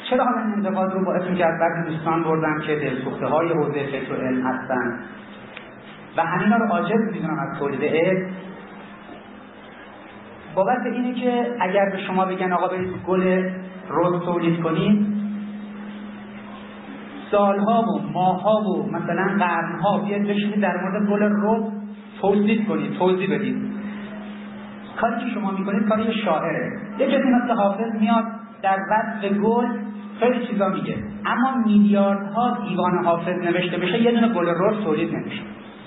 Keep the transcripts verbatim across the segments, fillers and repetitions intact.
چرا حالا این انتقاد رو باعث میشه از بعضی دوستان بردن که دلسوخته های حوزه فکر و علم هستن و همینا رو عاجز میدونن از تولید علم؟ بابت اینه که اگر به شما بگن آقا برید گل رز تولید کنید، سالها و ماهها و مثلا قرنها بیاد بشینید در مورد گل رز توصیف کنید، توضیح بدید. کاری که شما میکنید کاری شاعره. یک کسی مثل حافظ میاد در وصف گل خیلی چیزا میگه، اما میلیاردها دیوان حافظ نوشته بشه یه دونه گل رز تولید نمیشه.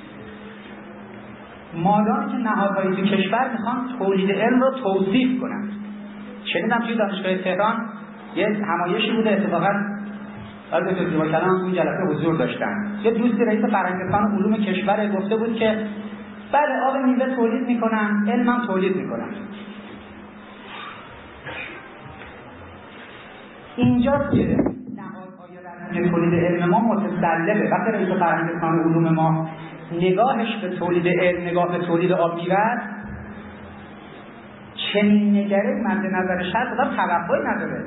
مادامی که نهادهای تو کشور میخوان تولید علم رو توصیف کنن. شنیدم توی دانشگاه تهران یه همایشی بوده، اتفاقا از دکتر زیبا کلام اون جلسه حضور داشتن. یه دوستی رئیس فرهنگستان علوم کشور گفته بود که بله آب میوه تولید میکنن، علم هم تولید میکنن. اینجاست که نهادهای رسمی تولید علم ما متسلبه. وقتی رئیس فرهنگستان علوم ما نگاهش به تولید علم، نگاه به تولید آب میوه، چنین نگره مد نظرش هست، آدم توقعی نداره.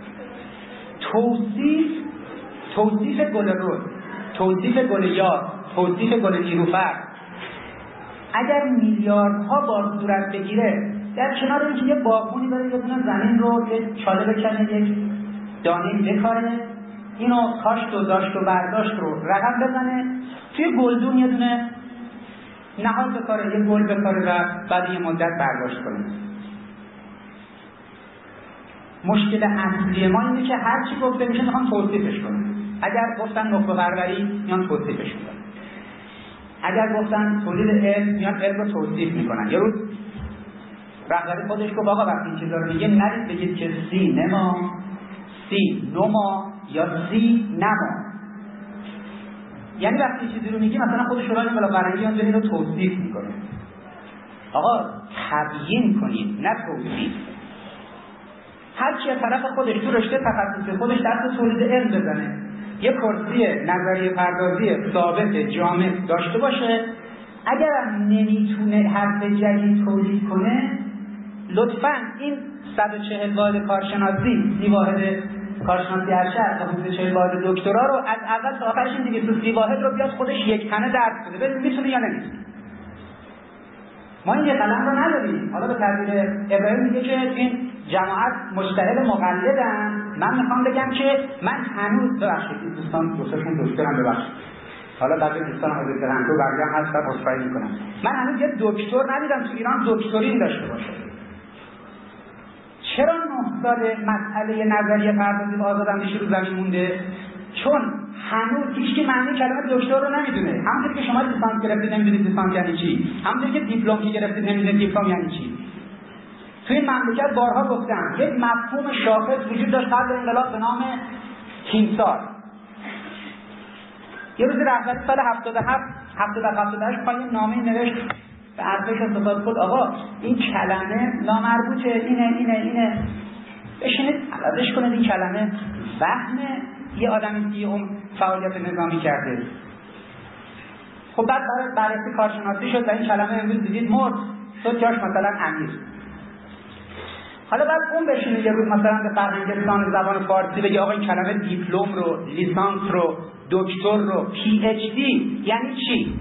توصیف توصیف گل رز، توصیف گل یار، توصیف گل نیلوفر اگر میلیاردها بار صورت بگیره، در کنار اینکه یه باغبونی داره یه دونه زمین رو یه چاله بکنه، یک دانه بکاره، اینو کاشت و داشت و برداشت رو رقم بزنه، توی گلدون یه دونه نهال بکاره، یه گل بکاره و بعد یه مدت برداشت کنه. مشکل اصلی ما اینه که هر چی گفته میشه میخوام توصیفش کنم. اگر گفتن نخبه پروری میان توصیفش میکنن، اگر گفتن تولید علم میان علم رو توصیف میکنن. یه روز رهبر خودش گفت آقا وقتی این چیزا رو میگه نرید بگید که سی نما، سی نما یا سی نما. یعنی وقتی چیزی رو میگی مثلا خود شورای ملل فرهنگی اونجا اینو توصیف میکنه. آقا تبیین کنید نه توصیف. هر کی از طرف خودش تو رشته تخصصی خودش دست تولید علم بزنه، یه کرسی نظریه پردازی ثابت جامع داشته باشه، اگر هم نمیتونه حرف جدید تولید کنه، لطفاً این صد و چهل واحد کارشناسی، سی واحد کارشناسی ارشد و حدود چهل واحد دکترا رو از اول تا آخرش این دیگه تو سی واحد رو بیاد خودش یک تنه درس بده، ببین میتونه یا نمیتونه. ما این یه قلم رو نداریم. حالا به تعبیر ابراهیم میگه که این جماعت مجتهد مقلدن. من میخوام بگم که من هنوز ببخشید دوستان دوستاشون دکترم ببخشید، حالا بعضی دوستان هم دکترن تو بقیه هم هست و عذرخواهی میکنم، من هنوز یه دکتر ندیدم تو ایران دکترین داشته باشه. چرا نه سال مسئله نظریه پردازی و آزاداندیشی رو زمین مونده؟ چون هنوز هیچکی معنی کلمه دکتر رو نمیدونه. همونطوری که شما لیسانس گرفتید نمیدونید لیسانس یعنی چی، همونطوری که دیپلم که گرفتید نمیدونید دیپلم یعنی چی. تو این مملکت بارها گفتم یک مفهوم شاخص وجود داشت قبل انقلاب به نام تیمسار. یه روز رهبری سال هفتاد و هفت هفتاد و هفتاد و هشت پایین نامه نوشت به ارتش استفاده کرد آقا این کلمه نامربوطه، اینه اینه اینه بشینید عوضش کنید، این کلمه وهمه، یه آدمی که اون فعالیت نظامی کرده. خب بعد برای بررسی کارشناسی شد و این کلمه امروز دیدید مرد، شد جاش مثلا امیر. حالا بعد اون بشینه یه روز مثلا به فرهنگستان زبان فارسی بگه آقا این کلمه دیپلم رو، لیسانس رو، دکتر رو، پی اچ دی یعنی چی؟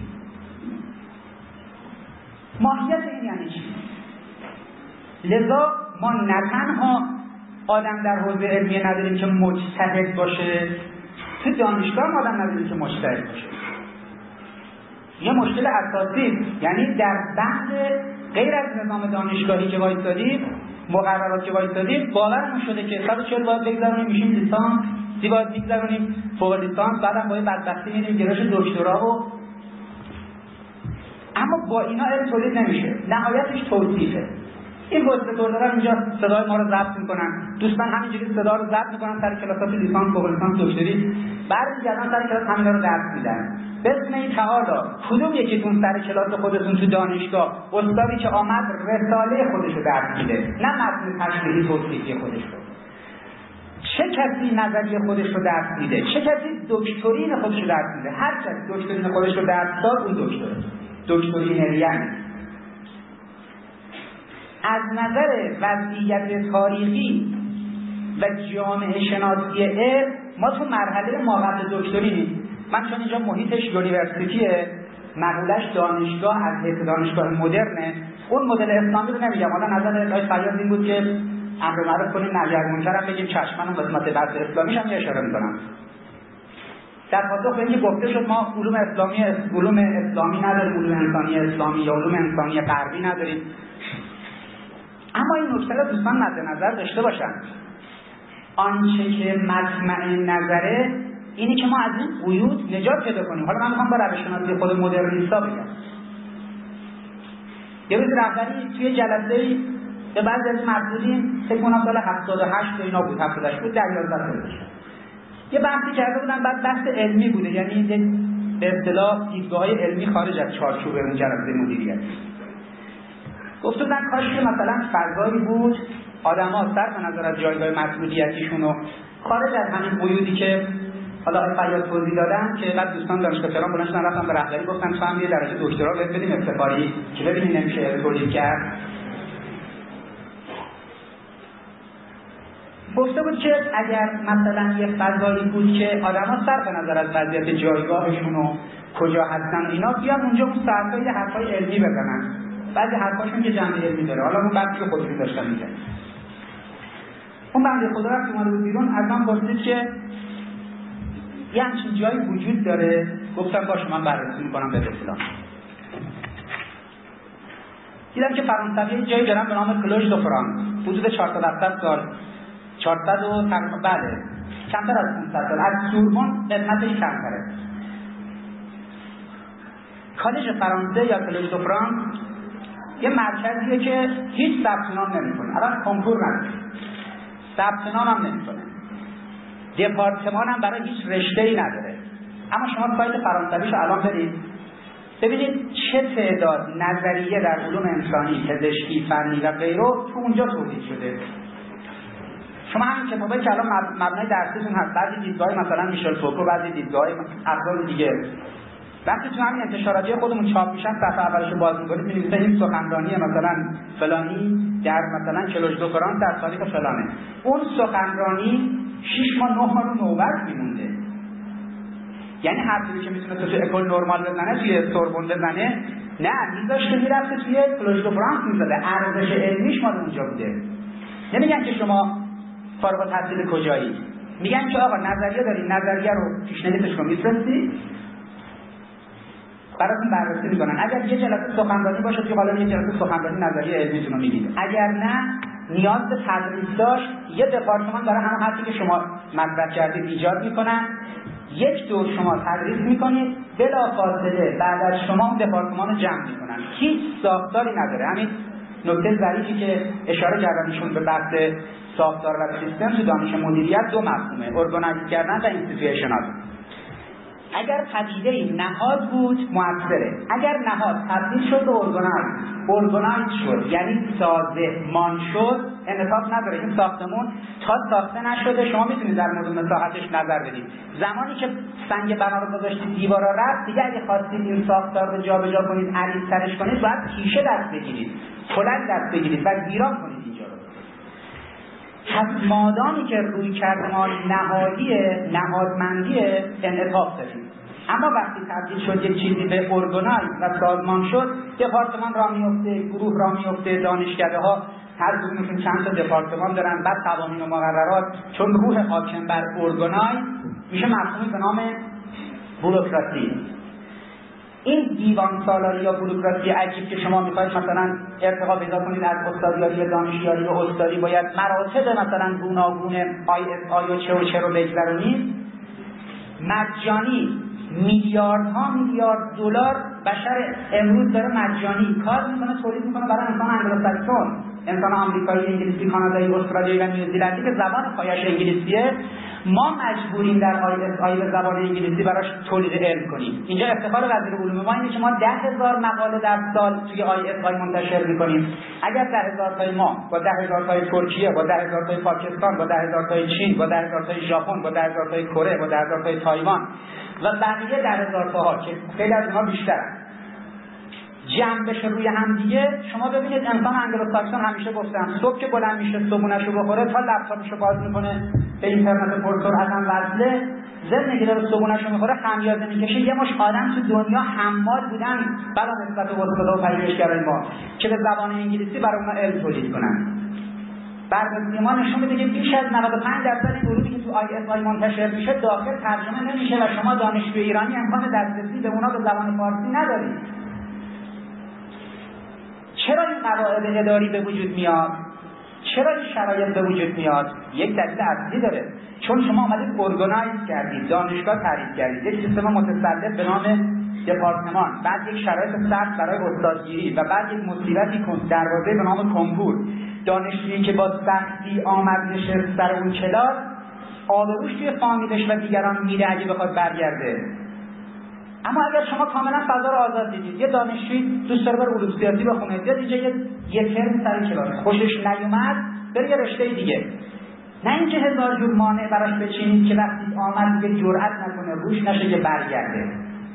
ماهیت این یعنی چی؟ لذا ما نه تنها آدم در حوزه علمی نداریم که مجتهد باشه، تو دانشگاه هم آدم نداریم که مجتهد باشه. یه مشکل اساسی، یعنی در بحث غیر از نظام دانشگاهی که وایسادیم، مقررات که وایسادیم، باورمون شده که صد و چهل باید بگذارونیم میشیم لیسانس، سی باید بگذارونیم فوق لیسانس، بعدم باید بدبختی میریم گرایش دکترا و اما با اینا علم تولید نمیشه. نهایتش توصیفه. این واسطه‌دارا اینجا صدای ما رو ضبط میکنن، دوستان همینجوری صدا رو ضبط میکنن سر کلاسات لیسانس فوق لیسانس دکتری، برمیگردن سر کلاس همینا رو درس میدن. بسم الله تعالی کدوم یکیتون سر کلاس خودتون تو دانشگاه استادی که آمد رساله خودش رو درس میده، نه متن تشریحی توصیفی خودش رو؟ چه کسی نظریه خودش رو درس میده؟ چه کسی دکترین خودش رو درس میده؟ هر کسی دکترین خودش رو درس داد اون دکتره، دکترین یعنی. از نظر وضعیت تاریخی و جامعه شناسی علم ما تو مرحله ما قبل دکتری نیست. من چون اینجا محیطش یونیورسیتیه، مقولش دانشگاه از حیث دانشگاه مدرنه، اون مدل اسلامی رو نمیگم. حالا نظر آقای فیاض این بود که امر معروف کنیم نهی از منکر هم بگیم چشم، من اون قسمت بحث اسلامیش هم اشاره میکنم. در پاسخ به اینکه گفته شد ما علوم اسلامی علوم اسلامی نداریم، علوم انسانی اسلامی یا علوم انسانی غربی نداریم، اما این نکته رو دوستان مد نظر داشته باشن. آنچه که مطمع نظره اینی که ما از این قیود نجات پیدا کنیم. حالا من میخوام با روش شناسی خود مدرنیستا بگم. یه روز رهبری توی جلسه‌ای به بعضی از مسئولین فکر کنم سال هفتاد و هشت اینا بود، هفتاد و هشت بود، در یازده سال داشت یه بحثی کرده بودن، بعد بحث علمی بوده، یعنی به اصطلاح دیدگاه‌های علمی خارج از چارچوب اون جلسه مدیریت. گفته بودن کاش که مثلا فضایی بود آدم‌ها صرف نظر از جایگاه مسئولیتیشون و خارج از همین قیودی که حالا آقای فیاض توضیح دادن که بعد دوستان دانشگاه تهران بلند شدن رفتن به رهبری گفتن فهم یه درجه دکترا بهت بدیم افتخاری که ببینیم نمیشه تولید کرد. گفته بود که اگر مثلا یه فضایی بود که آدم‌ها صرف نظر از وضعیت جایگاهشون و کجا هستن اینا بیان اونجا اون ساعت‌های یه حرفای علمی بزنن، بعضی حرفاشون که جنبه علمی داره، حالا اون بحثی که خودشون داشتن میگن. اون بنده خدا رفت اومده بود بیرون، از من پرسید که یه همچین جایی وجود داره؟ گفتم باشه من بررسی میکنم به اطلاع. دیدم که فرانسوی جایی دارن به نام کلوژ دو فرانس، حدود چهارصد سال، چهارصد و تقریبا بله کمتر از پانصد سال، از سوربن قدمتش کمتره. کالج فرانسه یا کلوژ دو فرانس یه مرکزیه که هیچ ثبت نام نمیکنه، الان کنکور نداره، ثبت نام هم نمیکنه، دپارتمان هم برای هیچ رشته‌ای نداره. اما شما سایت فرانسویش رو الان برید ببینید چه تعداد نظریه در علوم انسانی، پزشکی، فنی و غیره تو اونجا تولید شده. شما همین کتابایی که الان مبنای درسیتون هست، بعضی دیدگاه مثلا میشل فوکو، بعضی دیدگاه افراد دیگه، وقتی تو همین انتشاراتی خودمون چاپ میشن صفحه اولش رو باز می‌کنید می‌بینید این سخنرانی مثلا فلانی در مثلا کلوژ دو فرانس در تاریخ فلانه. اون سخنرانی شش ماه نه ماه رو نوبت میمونده. یعنی حرفی که میتونه تو اکول نورمال بزنه توی سوربن بزنه، نه میذاشته میرفته توی کلوژ دو فرانس میزده، ارزش علمیش مال اونجا بوده. نمیگن که شما فارغ التحصیل کجایی، میگن که آقا نظریه داری، نظریه رو پیشنهادش رو میفرستی براتون بررسی میکنن. اگر یه جلسه سخنرانی باشه که حالا یه جلسه سخنرانی نظریه علمیتون رو میگید، اگر نه نیاز به تدریس داشت یه دپارتمان داره همون حرفی که شما مطرح کردید ایجاد میکنن، یک دور شما تدریس میکنید، بلافاصله بعد از شما اون دپارتمان رو جمع میکنن، هیچ ساختاری نداره. همین نکته ظریفی که اشاره کردنشون به بحث ساختار و سیستم تو دانش مدیریت دو مفهومه، ارگانایز کردن و اینستیتوشنال. اگر پدیده نهاد بود مؤثره، اگر نهاد تبدیل شد به ارگانایز، ارگانایز شد یعنی سازمان شد، انعطاف نداره. این ساختمون تا ساخته نشده شما میتونید در مورد مساحتش نظر بدید. زمانی که سنگ بنا رو گذاشتید دیوارا رفت، دیگه اگه خواستید این ساختار رو جابجا کنید، عریض‌ترش کنید، باید تیشه دست بگیرید، کلنگ دست بگیرید و ویران کنید اینجا رو. پس مادامی که روی کرد ما نهادیه، نهادمندیه، انعطاف داریم. اما وقتی تبدیل شد یک چیزی به ارگانایز و سازمان شد، دپارتمان را میفته، گروه را میفته، دانشکده ها هر کدومشون چند تا دپارتمان دارن، بعد قوانین و مقررات، چون روح حاکم بر ارگانایز میشه مفهومی به نام بوروکراسی. این دیوان سالاری یا بوروکراسی عجیب که شما میخواید مثلا ارتقا پیدا کنید از استادیاری به دانشیاری و استادی، باید مراتب مثلا گوناگون آی اس آی و چه و چه رو بگذرونید، مجانی میلیاردها میلیارد دلار بشر امروز داره مجانی کار میکنه، تولید میکنه برای انسان انگلوساکسون، انسان آمریکایی، انگلیسی، کانادایی، استرالیایی و نیوزیلندی که زبان پایش انگلیسیه. ما مجبوریم در آی اس آی به زبان انگلیسی براش تولید علم کنیم. اینجا افتخار وزیر علوم ما اینه که ما ده هزار مقاله در سال توی آی اس آی منتشر میکنیم. اگر ده هزار تای ما با ده هزار تای ترکیه، با ده هزار تای پاکستان، با ده هزار تای چین، با ده هزار تای ژاپن، با ده هزار تای کره، با ده هزار تای تایوان و بقیه ده هزار تاها که خیلی از اونها بیشترن جمع بشه روی هم دیگه. شما ببینید انسان انگلوساکسون همیشه گفتن صبح که بلند میشه صبحونه‌شو بخوره تا لپتاپشو باز میکنه به اینترنت پرسرعت هم وصله، ضمن میگیره رو صبحونه‌شو میخوره خمیازه میکشه. یه مش آدم تو دنیا حمال بودن بلا نسبت به استاد و پژوهشگرای ما که به زبان انگلیسی برای اون علم تولید کنن. بررسی ما نشون میده که بیش از نود و پنج درصد این علومی که تو آی اس آی منتشر میشه داخل ترجمه نمیشه و شما دانشجوی ایرانی امکان دسترسی به اونا به زبان فارسی ندارید. چرا این قواعد اداری به وجود میاد؟ چرا این شرایط به وجود میاد؟ یک دلیل اصلی داره. چون شما آمدید ارگانایز کردید، دانشگاه تعریف کردید، یک سیستم متسلط به نام دپارتمان، بعد یک شرایط سخت برای استادگیری و بعد یک مصیبتی دروازه به نام کنکور. دانشجویی که با سختی آمد نشست سر اون کلاس، آبروش توی فامیلش و دیگران میره اگه بخواد برگرده. اما اگر شما کاملا فضا رو آزاد دیدید، یه دانشجویی دوست داره بره علوم سیاسی بخونه، بیاد اینجا یه یه ترم سر کلاس خوشش نیومد بره یه رشته دیگه، نه اینکه هزار جور مانع براش بچینید که وقتی آمد دیگه جرئت نکنه روش نشه که برگرده.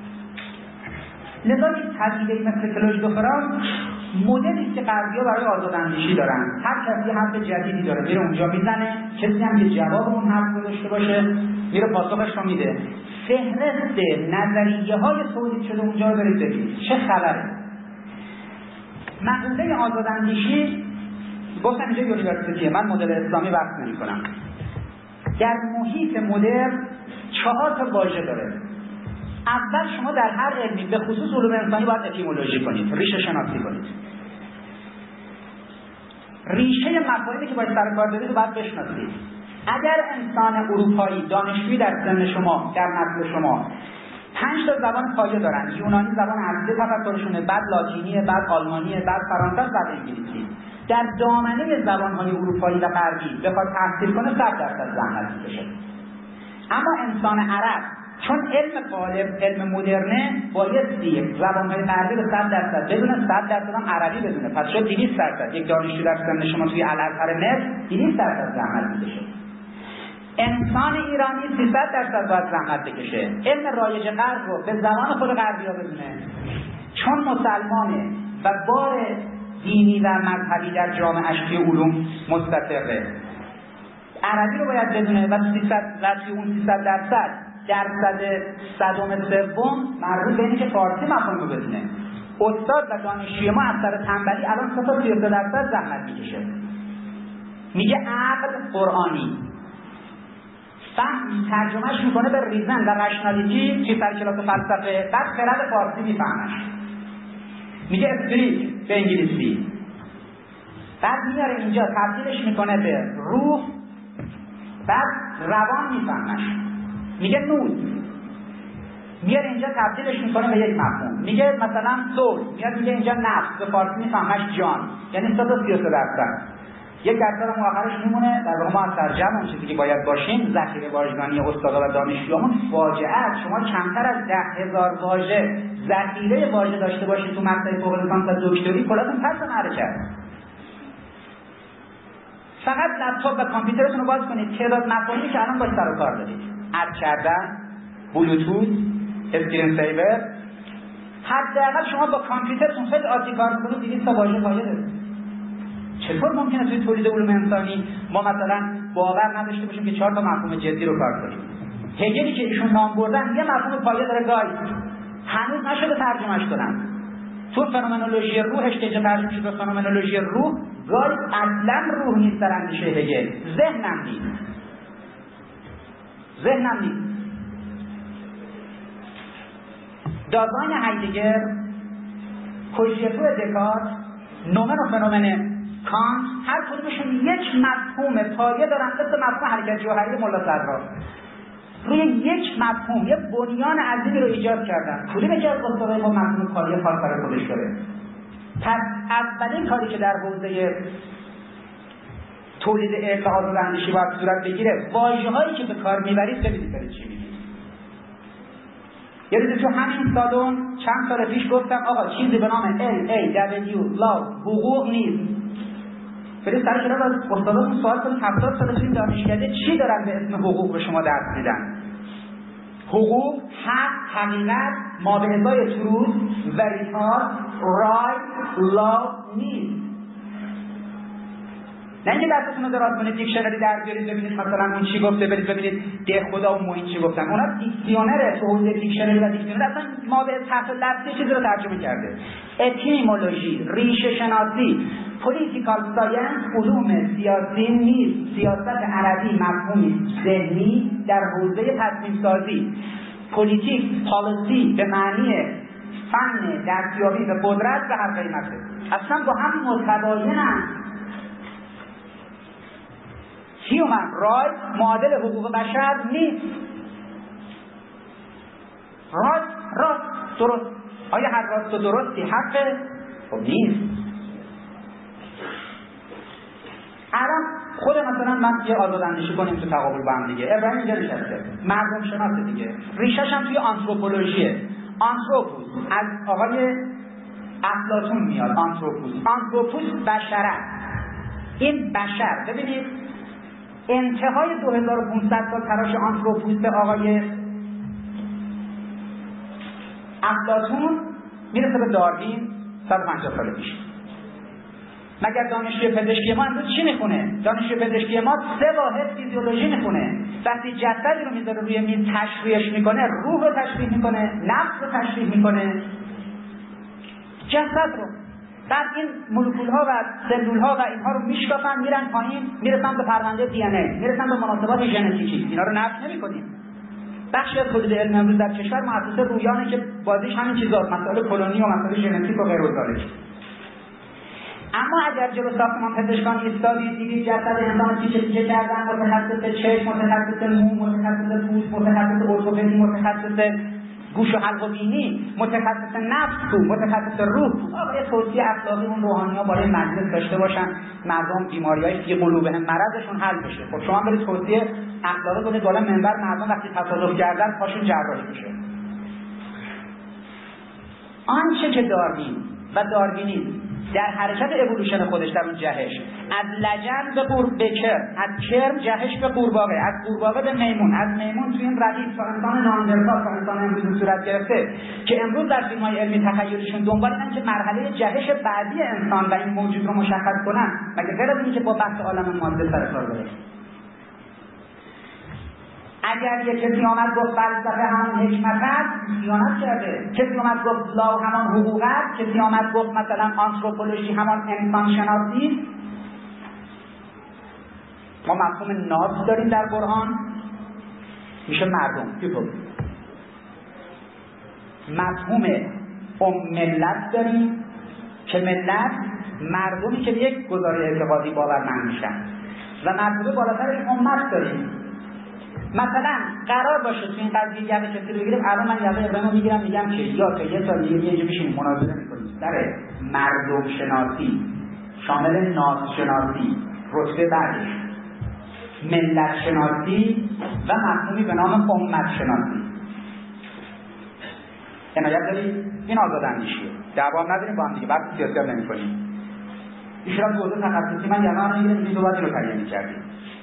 لذا این پدیده‌ای مثل کلوژ دو فرانس مدلی است که غربی‌ها برای آزاداندیشی دارن. هر کسی حرف جدیدی داره میره اونجا میزنه، کسی هم که جواب اون حرف داشته باشه میره پاسخش رو میده. فهرست نظریه‌های تولید شده اونجا رو برید ببینید چه خبره. مقوله آزاداندیشی گفتم اینجا یونیورسیتیه، من مدل اسلامی بحث نمی‌کنم. در محیط مدرن چهار تا واژه داره. اول شما در هر علمی به خصوص علوم انسانی باید اتیمولوژی کنید، ریشه شناسی کنید. ریشه مفاهیمی که باید سر کار دارید رو باید بشناسید. اگر انسان اروپایی دانشجویی در سن شما در نسل شما پنج تا زبان پایه دارن، یونانی زبان اصلی تفکرشونه، بعد لاتینیه، بعد آلمانیه، بعد فرانسه، بعد انگلیسی، در دامنه زبان‌های اروپایی و غربی بخواد تحصیل کنه صد درصد زحمت می‌کشه. اما انسان عرب چون علم غالب علم مدرنه بایستی زبان‌های غربی رو صد درصد بدونه، صد درصد هم عربی بدونه، پس شد دویست درصد. یک دانشجو در سن شما توی الازهر مصر دویست درصد زحمت می‌کشه. انسان ایرانی سیصد درصد باید زحمت بکشه، علم رایج غرب رو به زبان خود غربی‌ها بدونه، چون مسلمانه و بار دینی و مذهبی در جامعه‌اش توی علوم مستقره. عربی رو باید بدونه و سیصد درصد اون سیصد درصد درصد صدم سوم مربوط به اینه که فارسی مفهوم رو بدونه. استاد و دانشجوی ما از سر تنبلی الان سه تا سی و سه درصد زحمت میکشه. میگه عقل قرآنی، فهم ترجمهش میکنه به ریزن و رشنالیتی که سر کلاس فلسفه، بعد خرد فارسی میفهمش، میگه اسپریت به انگلیسی، بعد میاره اینجا تبدیلش میکنه به روح، بعد روان میفهمش، میگه نور، میاره اینجا تبدیلش میکنه به یک مفهوم، میگه مثلا سول، میاد میگه اینجا نفس، به فارسی میفهمش جان، یعنی صد و سی و سه درصد. یک درصد هم آخرش میمونه در واقع ما از ترجمه اون چیزی که باید باشیم ذخیره واژگانی استادا و دانشجویامون فاجعه است. شما کمتر از ده هزار واژه ذخیره واژه داشته باشید تو مقطع فوق لیسانس و دکتری کلاتون پس معرکت. فقط لپتاپ و کامپیوترتون رو باز کنید، تعداد مفاهیمی که الان باش سر و کار دارید، اد کردن، بلوتوث، اسکرین سیور، حداقل شما با کامپیوترتون خیلی عادی کار کنید دویست تا واژه پایه دارید. چطور ممکنه توی تولید علوم انسانی ما مثلا باور نداشته باشیم که چهار تا مفهوم جدی رو کار کنیم؟ هگلی که ایشون نام بردن یه مفهوم پایه داره گاید، هنوز نشده ترجمهش کنن. تو فنومنولوژی روحش که اینجا ترجمه شده فنومنولوژی روح، گاید اصلا روح نیست در اندیشه هگل، ذهنم نیست. ذهنم نیست. دازاین هایدگر، کوژیتو دکارت، نومن و فنومن کانت، هر کدومشون یک مفهوم پایه دارن مثل مفهوم حرکت جوهری ملا صدرا. روی یک مفهوم یک بنیان عظیمی رو ایجاد کردن. کدوم که از استادای ما مفهوم پایه خاص برای خودش داره؟ پس اولین کاری که در حوزه تولید علم و آزاداندیشی باید صورت بگیره، واژه‌هایی که به کار میبرید ببینید دارید چی میگید. یه روزی تو همین سالن چند سال پیش گفتم آقا چیزی به نام ال ای دبلیو لا حقوق نیست. برید سر کلاس از استاداتون سوال کنید هفتاد سال تو این دانشکده چی دارن به اسم حقوق به شما درس میدن؟ حقوق، حق، حقیقت، ما به ازای تروث، وریتاس، رایت، لاو نیست. نه اینکه دستتون رو دراز کنید دیکشنری در بیارید ببینید مثلا اون چی گفته، برید ببینید ده خدا و موین چی گفتن. اونا دیکشنره، تو حوزه دیکشنری و دیکشنری اصلا ما به تحت لفظی چیزی رو ترجمه کرده. اتیمولوژی، ریشه شناسی، پولیتیکال ساینس علوم سیاسی نیست. سیاست عربی مفهومی ذهنی در حوزه تصمیم سازی. پلیتیک، پالیسی به معنی فن دستیابی به قدرت به هر قیمته. اصلا با هم متباینن. هیومن رایت معادل حقوق بشر نیست. راست راست درست. آیا هر راست و درستی حقه؟ خب نیست. الان خود مثلا من یه آزاداندیشی کنیم تو تقابل با هم دیگه. ابراهیم اینجا نشسته، مردم شناسه دیگه، ریشش هم توی آنتروپولوژیه. آنتروپوس از آقای افلاطون میاد. آنتروپوس آنتروپوس بشره. این بشر ببینید انتهای دو هزار و پانصد سال تلاش آنتروپوس به آقای افلاطون میرسه به داروین صد و پنجاه سال پیش. مگر دانشجوی پزشکی ما امروز چی میخونه؟ دانشجوی پزشکی ما سه واحد فیزیولوژی میخونه. وقتی جسدی رو میذاره روی میز تشریحش میکنه، روح رو تشریح میکنه، نفس رو تشریح میکنه، جسد رو. بعد این مولکول ها و سلول ها و اینها رو میشکافن، میرن پایین، میرسن به پرونده دی ان ای، میرسن به مناسبات ژنتیکی. اینا رو نفی نمی‌کنیم. بخشی از تولید علم امروز در کشور مؤسسه رویانه که بازیش همین چیزاست، مسائل کلونی و مسائل ژنتیک و غیر و ذالک. اما اگر جلو ساختمان پزشکان ایستادید، دیدید جسد انسان تیکه تیکه کردن، متخصص چشم، متخصص مو، متخصص پوست، متخصص ارتوپدی، متخصص گوش و حلق و بینی، متخصص نفس تو، متخصص روح تو. آقای توصیه اخلاقی اون روحانی‌ها بالای مجلس داشته باشن، مردم بیماری‌های فی قلوبهم مرضشون حل بشه. خب شما برید توصیه اخلاقی کنید بالا منبر، مردم وقتی تصادف کردن پاشون جراحی بشه. آنچه که داروین و داروینیسم در حرکت اِوولوشن خودش در اون جهش از لجن به قور به کرم، از کرم جهش به قورباغه، از قورباغه به میمون، از میمون توی این ردیف تا انسان ناندرتال تا انسان امروز صورت گرفته که امروز در فیلم‌های علمی تخیلیشون دنبال اینن که مرحله جهش بعدی انسان و این موجود رو مشخص کنن. مگه غیر از اینه که با بحث عالم ماده سر کار داره؟ اگر یک کسی آمد گفت فلسفه همون حکمت است، خیانت کرده. کسی آمد گفت لاو همان حقوق است، کسی آمد گفت مثلا آنتروپولوژی همان انسان شناسی. ما مفهوم ناس داریم در قرآن، میشه مردم، people. مفهوم ام ملت داریم که ملت مردمی که یک گزاره اعتقادی باورمند میشن و مرتبه بالاترش امت داریم. مثلا قرار باشه تو این قضیه یقه کسی رو بگیریم، الان من یقه ابراهیمو میگیرم میگم که یا تا یه سال دیگه اینجا میشینیم مناظره میکنیم در مردم شناسی شامل ناس شناسی، رتبه بعدش ملت شناسی و مفهومی به نام امت شناسی. عنایت دارید؟ این آزاداندیشیه. دعوا نداریم با هم دیگه، بعد سیاست نمی‌کنیم. ایشون تو حوزه تخصصی من یقه رو میگیرم، این دو بعد رو تعیین می‌کردیم.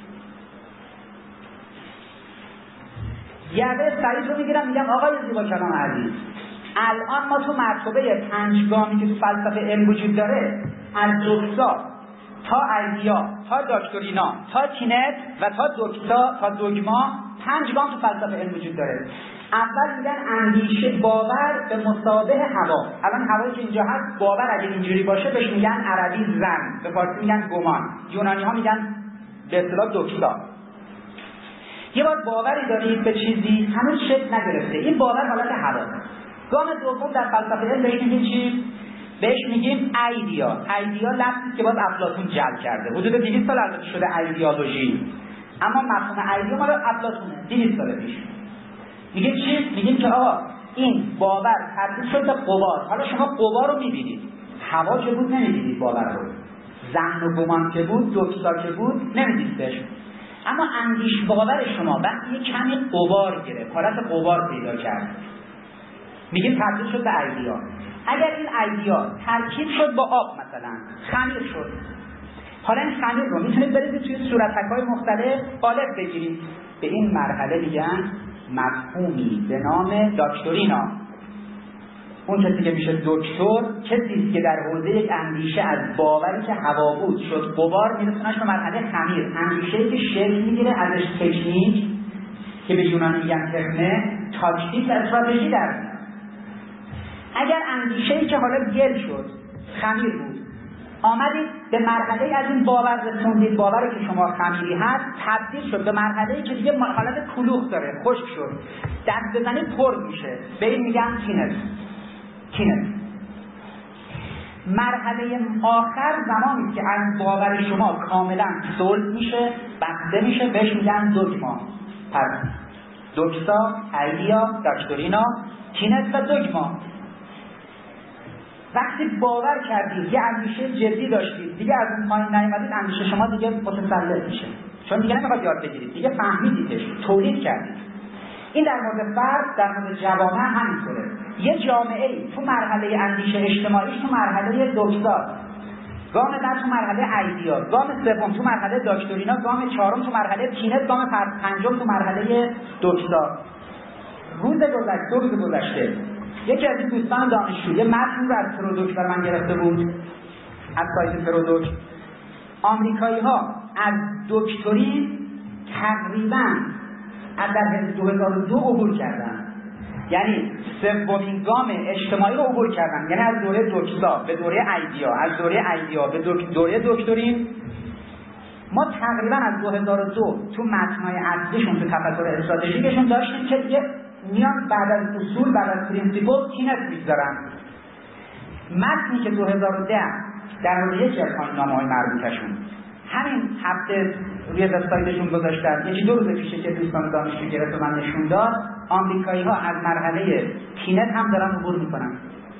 یقه سعید رو میگیرم میگم آقای زیبا کلام عزیز، الان ما تو مرتبه پنجگامی که تو فلسفه علم وجود داره، از دوکسا تا ایدیا تا داکتورینا تا تینت و تا دوکسا تا دوگما پنج گام تو فلسفه علم وجود داره. اول میگن اندیشه باور به مثابه هوا. الان هوایی که اینجا هست باور اگه اینجوری باشه بهش میگن عربی زن، به فارسی میگن گمان، یونانی ها میگن به اصطلاح دوکسا. یه بار باوری دارید به چیزی هنوز شکل نگرفته، این باور حالت هوا. گام دوم در فلسفه علم بهش میگیم چی؟ بهش میگیم ایدیا. ایدیا لفظی که باز افلاطون جلب کرده، حدود دویست سال البته شده ایدئولوژی، اما مفهوم ایدیا مال افلاطونه، دویست سال پیش. میگیم چی؟ میگیم که آقا این باور تبدیل شد به قوا. حالا شما قوا رو میبینید، هوا که بود نمیدیدید باور رو، ظن و گمان که بود، دوکسا که بود نمیدیدش، اما اندیش باور شما وقتی یه کمی غبار گرفت، حالت غبار پیدا کرد، میگیم تبدیل شد به ایدیا. اگر این ایدیا ترکیب شد با آب، مثلا خمیر شد، حالا این خمیر رو میتونید بریزید توی صورتک‌های مختلف قالب بگیرید، به این مرحله میگن مفهومی به نام داکتورینا. اون کسی که میشه دکتر کسی که در حوزه یک اندیشه از باوری که هوابود شد غبار میرسونش به مرحله خمیر، اندیشه‌ای که شکل میگیره ازش تکنیک که به یونانی میگن تکنه، تاکتیک و استراتژی در میاد. اگر اندیشه‌ای که حالا گل شد، خمیر بود، آمدید به مرحله از این باور رسوندید، باوری که شما خمیری هست تبدیل شد به مرحله‌ای که دیگه حالت کلوخ داره، خشک شد، دست بزنید پر میشه، به این میگن تینس. تینس مرحله آخر زمانی که از باور شما کاملا صلب میشه، بسته میشه، بهش میگن دوگما. پس دوکسا، ایدیا، داکتورینا، تینس و دوگما. وقتی باور کردید یه اندیشه جدی داشتید، دیگه از اون پایین نیومدید، اندیشه شما دیگه متسلط میشه، چون دیگه نمیخواد یاد بگیرید، دیگه فهمیدیدش، تولید کردید. این در مورد فرد، در مورد جوامع همینطوره. یه جامعه ای تو مرحله اندیشه اجتماعیش تو مرحله دوکسا، گام بعد تو مرحله ایدیا، گام سوم تو مرحله داکتورینا، گام چهارم تو مرحله تینس، گام پنجم تو مرحله دوکسا. روز گذشته، دو روز گذشته یکی از این دوستان دانشجو یه متن رو از پرودوکت برای من گرفته بود، از سایت پرودوکت. آمریکایی ها از دکترین تقریباً از در دو هزار و دو عبور کردن، یعنی سومین گام اجتماعی رو عبور کردن، یعنی از دوره دوکسا به دوره ایدیا، از دوره ایدیا به دوره دکترین. ما تقریبا از دو هزار و دو تو متن‌های اصلیشون، تو تفکر استراتژیکشون داشتیم که دیگه میان بعد از اصول، بعد از پرینسیپل تینس میگذارن. متنی که دو هزار و ده در مورد یکی از نامه‌های مربوطشون همین هفته روی وبسایتشون گذاشتن، یکی دو روز پیش که دوستان دانشجو گرفت و من نشون داد، آمریکایی‌ها از مرحله تینت هم دارن عبور میکنن.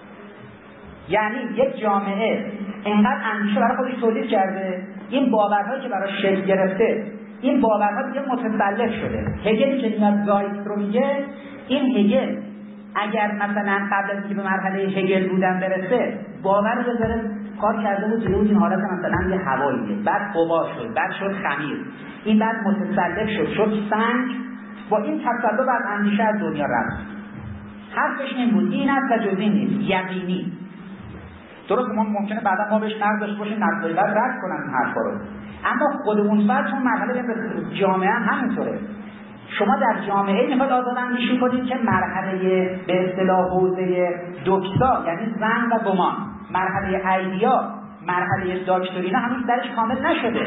یعنی یک جامعه انقدر اندیشه برای خودش تولید کرده، این باورهایی که براش شکل گرفته، این باورها دیگه متسلط شده. هگل که میاد زایت رو میگه، این هگل اگر مثلا قبل از اینکه به مرحله هگل بودن برسه، باور رو بذاره کار کرده بود جلوی این حالت مثلا یه هواییه، بعد قوا شد، بعد شد خمیر، این بعد متسلط شد، شد سنگ. با این تسلط بعد اندیشه از دنیا رفت. حرفش این بود، این است و جز این نیست، یقینی. درست ما ممکنه بعدا ما بهش نقد داشته باشیم، نقدای بعد رد کنن این حرفا رو، اما خودمون فرد چون مرحله جامعه هم همینطوره. شما در جامعه میخواد آزاد اندیشی کنید که مرحله به اصطلاح حوزه دوکسا، یعنی زن و گمان، مرحله ایدیا، مرحله داکتورینا هنوز درش کامل نشده.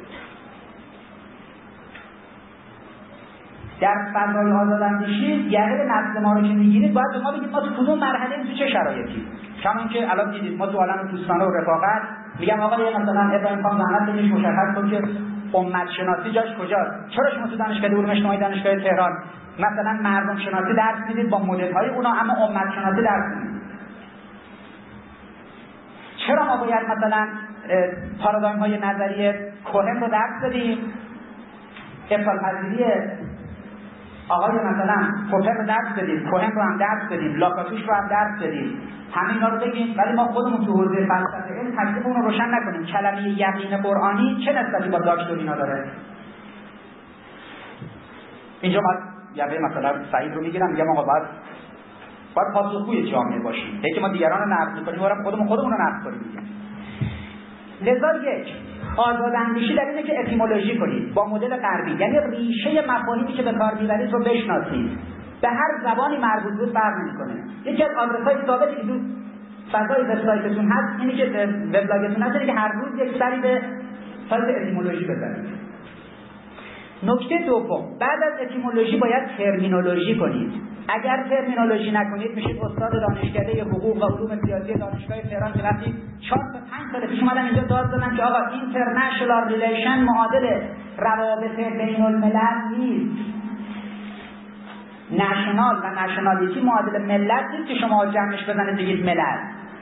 در فضای آزاد اندیشی یعنی نسل ما رو که میگیرید باید به ما بگید ما تو کدوم مرحله، تو چه شرایطی. کما اینکه الان دیدید ما تو عالم دوستانه و رفاقت میگم آقا یه مثلا ابراهیم خان زحمت بکش مشخص کن که امت شناسی جاش کجاست. چرا شما تو دانشگاه علوم اجتماعی دانشگاه تهران مثلا مردم شناسی درس میدید با مدل های اونا، اما امت شناسی درس میدید؟ چرا ما باید مثلا پارادایم های نظری کوهن رو درس بدیم، افعال پذیری آقای مثلا پوپر رو درس بدیم، کوهن رو هم درس بدیم، لاکاتوش رو هم درس بدیم، همه اینا رو بگیم، ولی ما خودمون تو حوزه فلسفه علم تکلیف اون رو روشن نکنیم. کلمه یقین قرآنی چه نسبتی با داکتورینا داره؟ اینجا ما یعنی مثلا سعید رو میگیرم میگم آقا باید باید پاسخگوی جامعه باشیم. یکی ما دیگران رو نقد می‌کنیم، ما خودمون خودمون رو نقد کنیم میگیم. لذا یک آزاد اندیشی در اینه که اتیمولوژی کنید با مدل غربی، یعنی ریشه مفاهیمی که به کار میبرید رو بشناسید. به هر زبانی مربوط بود فرق نمی‌کنه. یکی از آدرس‌های ثابتی که تو فضای وبسایتتون هست اینی که وبلاگتون هست اینه که هر روز یک سری به سایت اتیمولوژی بزنید. نکته دوم، بعد از اتیمولوژی باید ترمینولوژی کنید. اگر ترمینولوژی نکنید میشید استاد دانشکده حقوق و علوم سیاسی دانشگاه تهران که وقتی چهار تا پنج سال پیش اومدن اینجا داد زدن که آقا اینترنشنال ریلیشن معادل روابط بین الملل نیست. نشنال و نشنالیتی معادل ملت نیست که شما جمعش بزنید بگید ملل.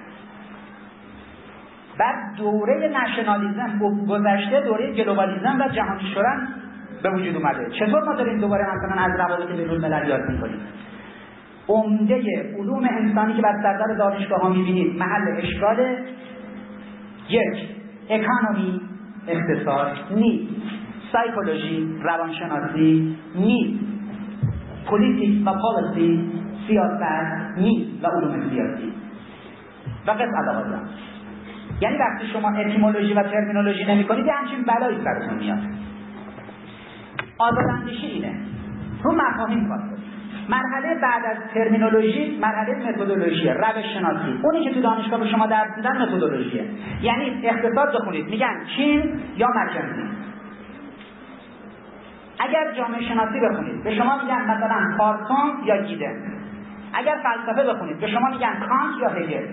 بعد دوره نشنالیزم گذشته، دوره گلوبالیسم و جهانی شدن به وجود اومده. چطور ما داریم دوباره مثلا از روابط بین الملل یاد می‌کنیم؟ عمده علوم انسانی که بر سراسر دانشگاه‌ها می‌بینید محل اشکال یک اکانومی اقتصاد نیست، سایکولوژی روانشناسی نیست، پلیتیک و پالیسی سیاست نیست و علوم سیاسی و قصد علاقه. یعنی وقتی شما اتیمولوژی و ترمینولوژی نمی کنید یه همچین بلایی سرتون میاد. آزاداندیشی اینه رو مفاهیم کار کنید. مرحله بعد از ترمینولوژی مرحله متدولوژی، روش شناسی. اونی که تو دانشگاه به شما درس میدن متدولوژیه. یعنی اقتصاد بخونید میگن چین یا مکنزی. اگر جامعه شناسی بخونید به شما میگن مثلا پارسون یا گیدن. اگر فلسفه بخونید به شما میگن کانت یا هگل.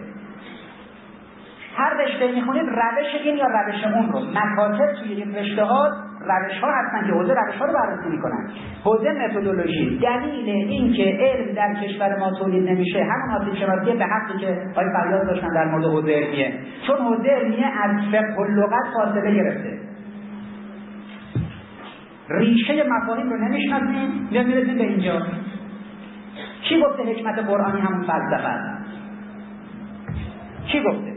هر رشته میخونید روش این یا روش اون رو، مکاتب توی این رشته ها روش ها هستن که حوزه روش ها رو بررسی میکنن. حوزه متدولوژی دلیل این که علم در کشور ما تولید نمیشه همون آسیب شناسی به حقی که آقای فریاد داشتن در مورد حوزه علمیه، چون حوزه علمیه از فقه و لغت فاصله گرفته، ریشه مفاهیم رو نمیشناسیم یا میرسیم به اینجا. کی گفته حکمت قرآنی همون فلسفه است؟ کی گفته؟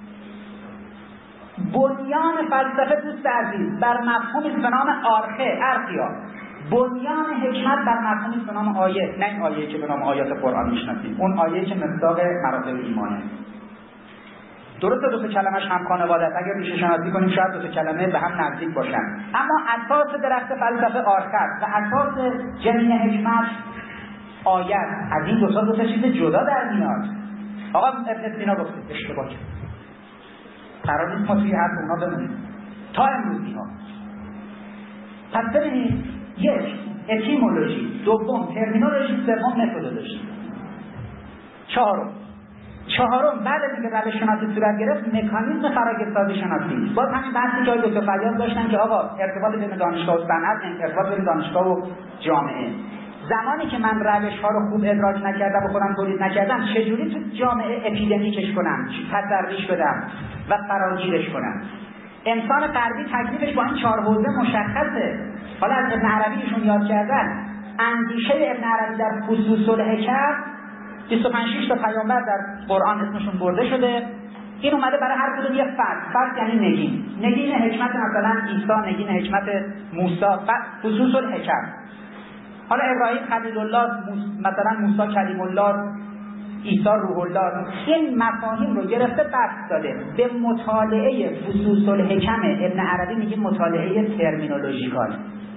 بنیان فلسفه دوست عزیز بر مفهومی به نام آرخه ارخیا، بنیان حکمت بر مفهومی به نام آیه، نه این آیه که به نام آیات قرآن میشناسیم، اون آیه که مصداق مراتب ایمانه. درسته دو تا کلمش هم خانواده است، اگر ریشه شناسی کنیم شاید دو تا کلمه به هم نزدیک باشن، اما اساس درخت فلسفه آرخه است و اساس جنین حکمت آیه. از این دو تا دو تا چیز جدا در میاد. آقا ابن سینا گفت اشتباه کرد، قرار نیست ما توی حرف اونا بمونیم تا امروزی ها. پس ببینید، یک اتیمولوژی، دوم ترمینولوژی، سوم متدولوژی، چهارم چهارم بعد از اینکه روش شناسی صورت گرفت مکانیزم فراگیرسازی شناسی. باز همین بحثی که آقای دکتر فریاد داشتن که آقا ارتباط بین دانشگاه و صنعت، ارتباط بین دانشگاه و جامعه. زمانی که من روش ها رو خوب ادراک نکردم و خودم تولید نکردم، چجوری تو جامعه اپیدمیکش کنم، تدریج بدم و فراگیرش کنم؟ انسان غربی تکلیفش با این چهار حوزه مشخصه. حالا از ابن عربی ایشون یاد کردن، اندیشه ابن عربی در فصوص الحکم بیست و پنج شش تا پیامبر در قرآن اسمشون برده شده. این اومده برای هر کدوم یه فرد، فرد یعنی نگین، نگین حکمت مثلا عیسی، نگین حکمت موسی، فصوص الحکم. حالا ابراهیم خلیل الله، مثلا موسی کلیم الله، عیسی روح الله، این مفاهیم رو گرفته بحث داده. به مطالعه فصوص الحکم ابن عربی میگه مطالعه ترمینولوژیکال.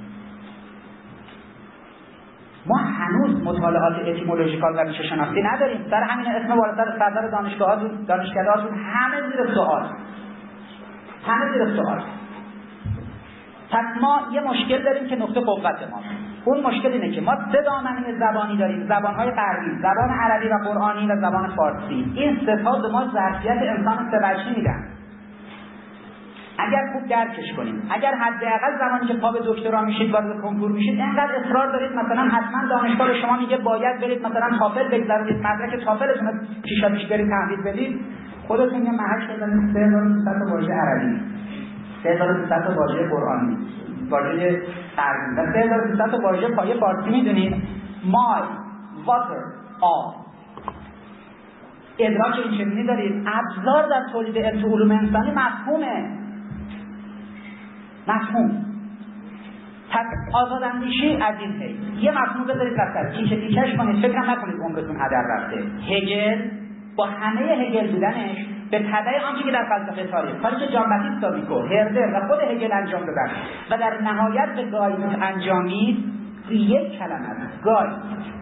ما هنوز مطالعات اتیمولوژیکال و ریشه شناسی نداریم. در همین اسم بالاتر صدر دانشگاه‌ها دانشکده‌هاشون همه زیر سوال. همه زیر سوال. پس ما یه مشکل داریم که نقطه قوت ما. اون مشکل اینه که ما سه دامنه زبانی داریم، زبان‌های غربی، زبان عربی و قرآنی و زبان فارسی. این سه تا به ما ظرفیت انسان سه‌وجهی میدن. اگر خوب درکش کنیم، اگر حداقل زمانی که پا به دکترا میشید وارد کنکور میشید اینقدر اصرار دارید مثلا حتما دانشگاه به شما میگه باید برید مثلا تافل بگذرونید، مدرک تافلتون رو پیشا پیش برید تحویل بدید، خودتون یه محک بزنید سه هزار و سیصد تا واژه عربی، سه هزار و سیصد تا واژه قرآنی، واژه عربی و سه هزار و سیصد تا واژه پایه فارسی. میدونید مای، واتر، آب. ادراک این چنینی دارید. ابزار در تولید علوم انسانی مفهومه. مفهوم. پس آزاداندیشی از این حیث یه مفهوم بذارید وسط، تیکه تیکش کنید، فکر نکنید عمرتون هدر رفته. هگل با همه هگل بودنش به تبع آنچه که در فلسفه تاریخ، کاری که جان باتیست داویکو، هردر و خود هگل انجام دادن و در نهایت به گاید انجامید، یک کلمه است، گاید.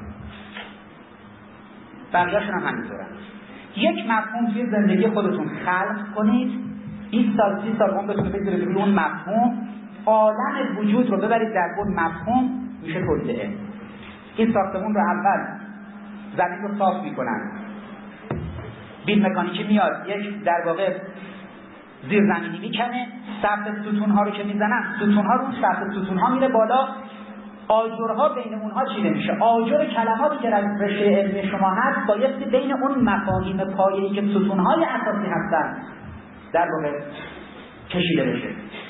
بقیه‌شون هم همینطورن. یک مفهوم توی زندگی خودتون خلق کنید، بیست سال سی سال عمرتون رو بگذارید روی اون مفهوم، عالم وجود رو ببرید در اون مفهوم، میشه توسعه. این ساختمون رو اول زمین رو صاف میکنن، بیل مکانیکی میاد یک در واقع زیرزمینی میکنه، سقف ستون‌ها رو که میزنن، ستون‌ها رو سقف ستون‌ها میره بالا، آجرها بین اونها چیده میشه. آجر کلماتی که در رشته علمی شما هست بایستی بین اون مفاهیم پایه‌ای که ستون‌های اساسی هستن در واقع کشیده بشه.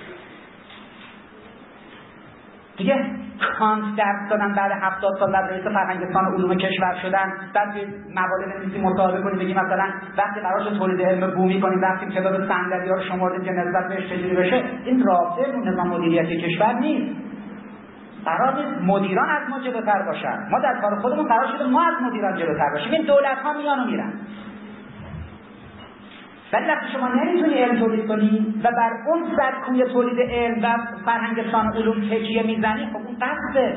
دیگه کانت درس دادن بعد هفتاد سال در رئیس فرهنگستان علوم کشور شدن، بعد مقاله بنویسیم مصاحبه کنیم بگیم مثلا وقتی قرار شد تولید علم بومی کنیم رفتیم کتاب صندلی‌ها رو شمردیم که نسبت بهش چجوری بشه. این رابطه با نظام مدیریتی کشور نیست. قرار نیست مدیران از ما جلوتر باشن. ما در کار خودمون قرار شده ما از مدیران جلوتر باشیم. این دولت‌ها میان و میرن. ولی وقتی شما نمیتونی علم تولید کنی و بر اون سکوی تولید علم و فرهنگستان علوم تکیه میزنی، خب اون قصده.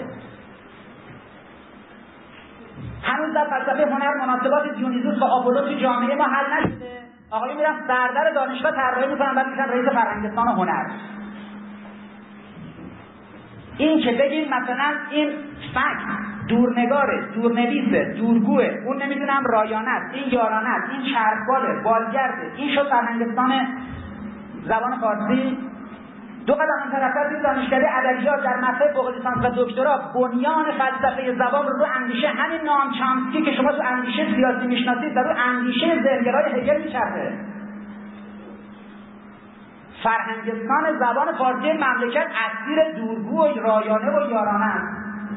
هنوز در فلسفه هنر مناسبات دیونیزوس و آپولو تو جامعه ما حل نشده. آقایون میرن سردر دانشگاه طراحی میکنن، بعد میشن رئیس فرهنگستان هنر. این که بگیم مثلا این فکت دورنگاره، دورنویسه، دورگوه، اون نمیدونم رایانه است، این یارانه است، این چرخباله، بالگرده، این شد فرهنگستان زبان فارسی. دو قدم اون طرفتر توی دانشکده ادبیات در مطلب فوق لیسانس و دکترا بنیان فلسفه زبان رو رو اندیشه همین نام چامسکی که شما تو اندیشه سیاسی میشناسید در رو اندیشه ذهنگرای هگل میچرخه. فرهنگستان زبان فارسی مملکت اسیر دورگو و رایانه و یارانه است.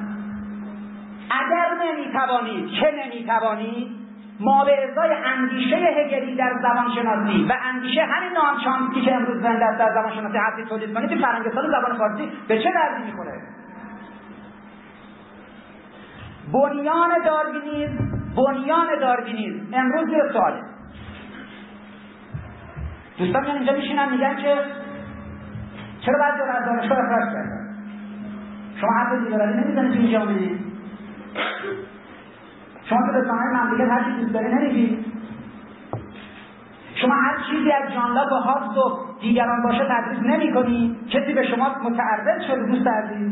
اگر نمیتوانید که نمیتوانید ما به ازای اندیشه هگلی در زبان شناسی و اندیشه همین نام چامسکی که امروز زنده است در زبان شناسی هستی تولید کنید، این فرهنگستان زبان فارسی به چه دردی میخوره؟ بنیان داروینیسم بنیان داروینیسم امروز زیر سواله. دوستان میان اینجا میشینن میگن که چرا بعضی از دانشگاه اخراج کردن؟ شما حرف لیبرالی نمیزنید تو این جامعه؟ شما تو رسانه‌های مملکت هر چیزی دوست داری نمیگی؟ شما هر چیزی از جان لاک و هابس و دیگران باشه تدریس نمی‌کنی؟ کسی به شما متعرض شده دوست عزیز؟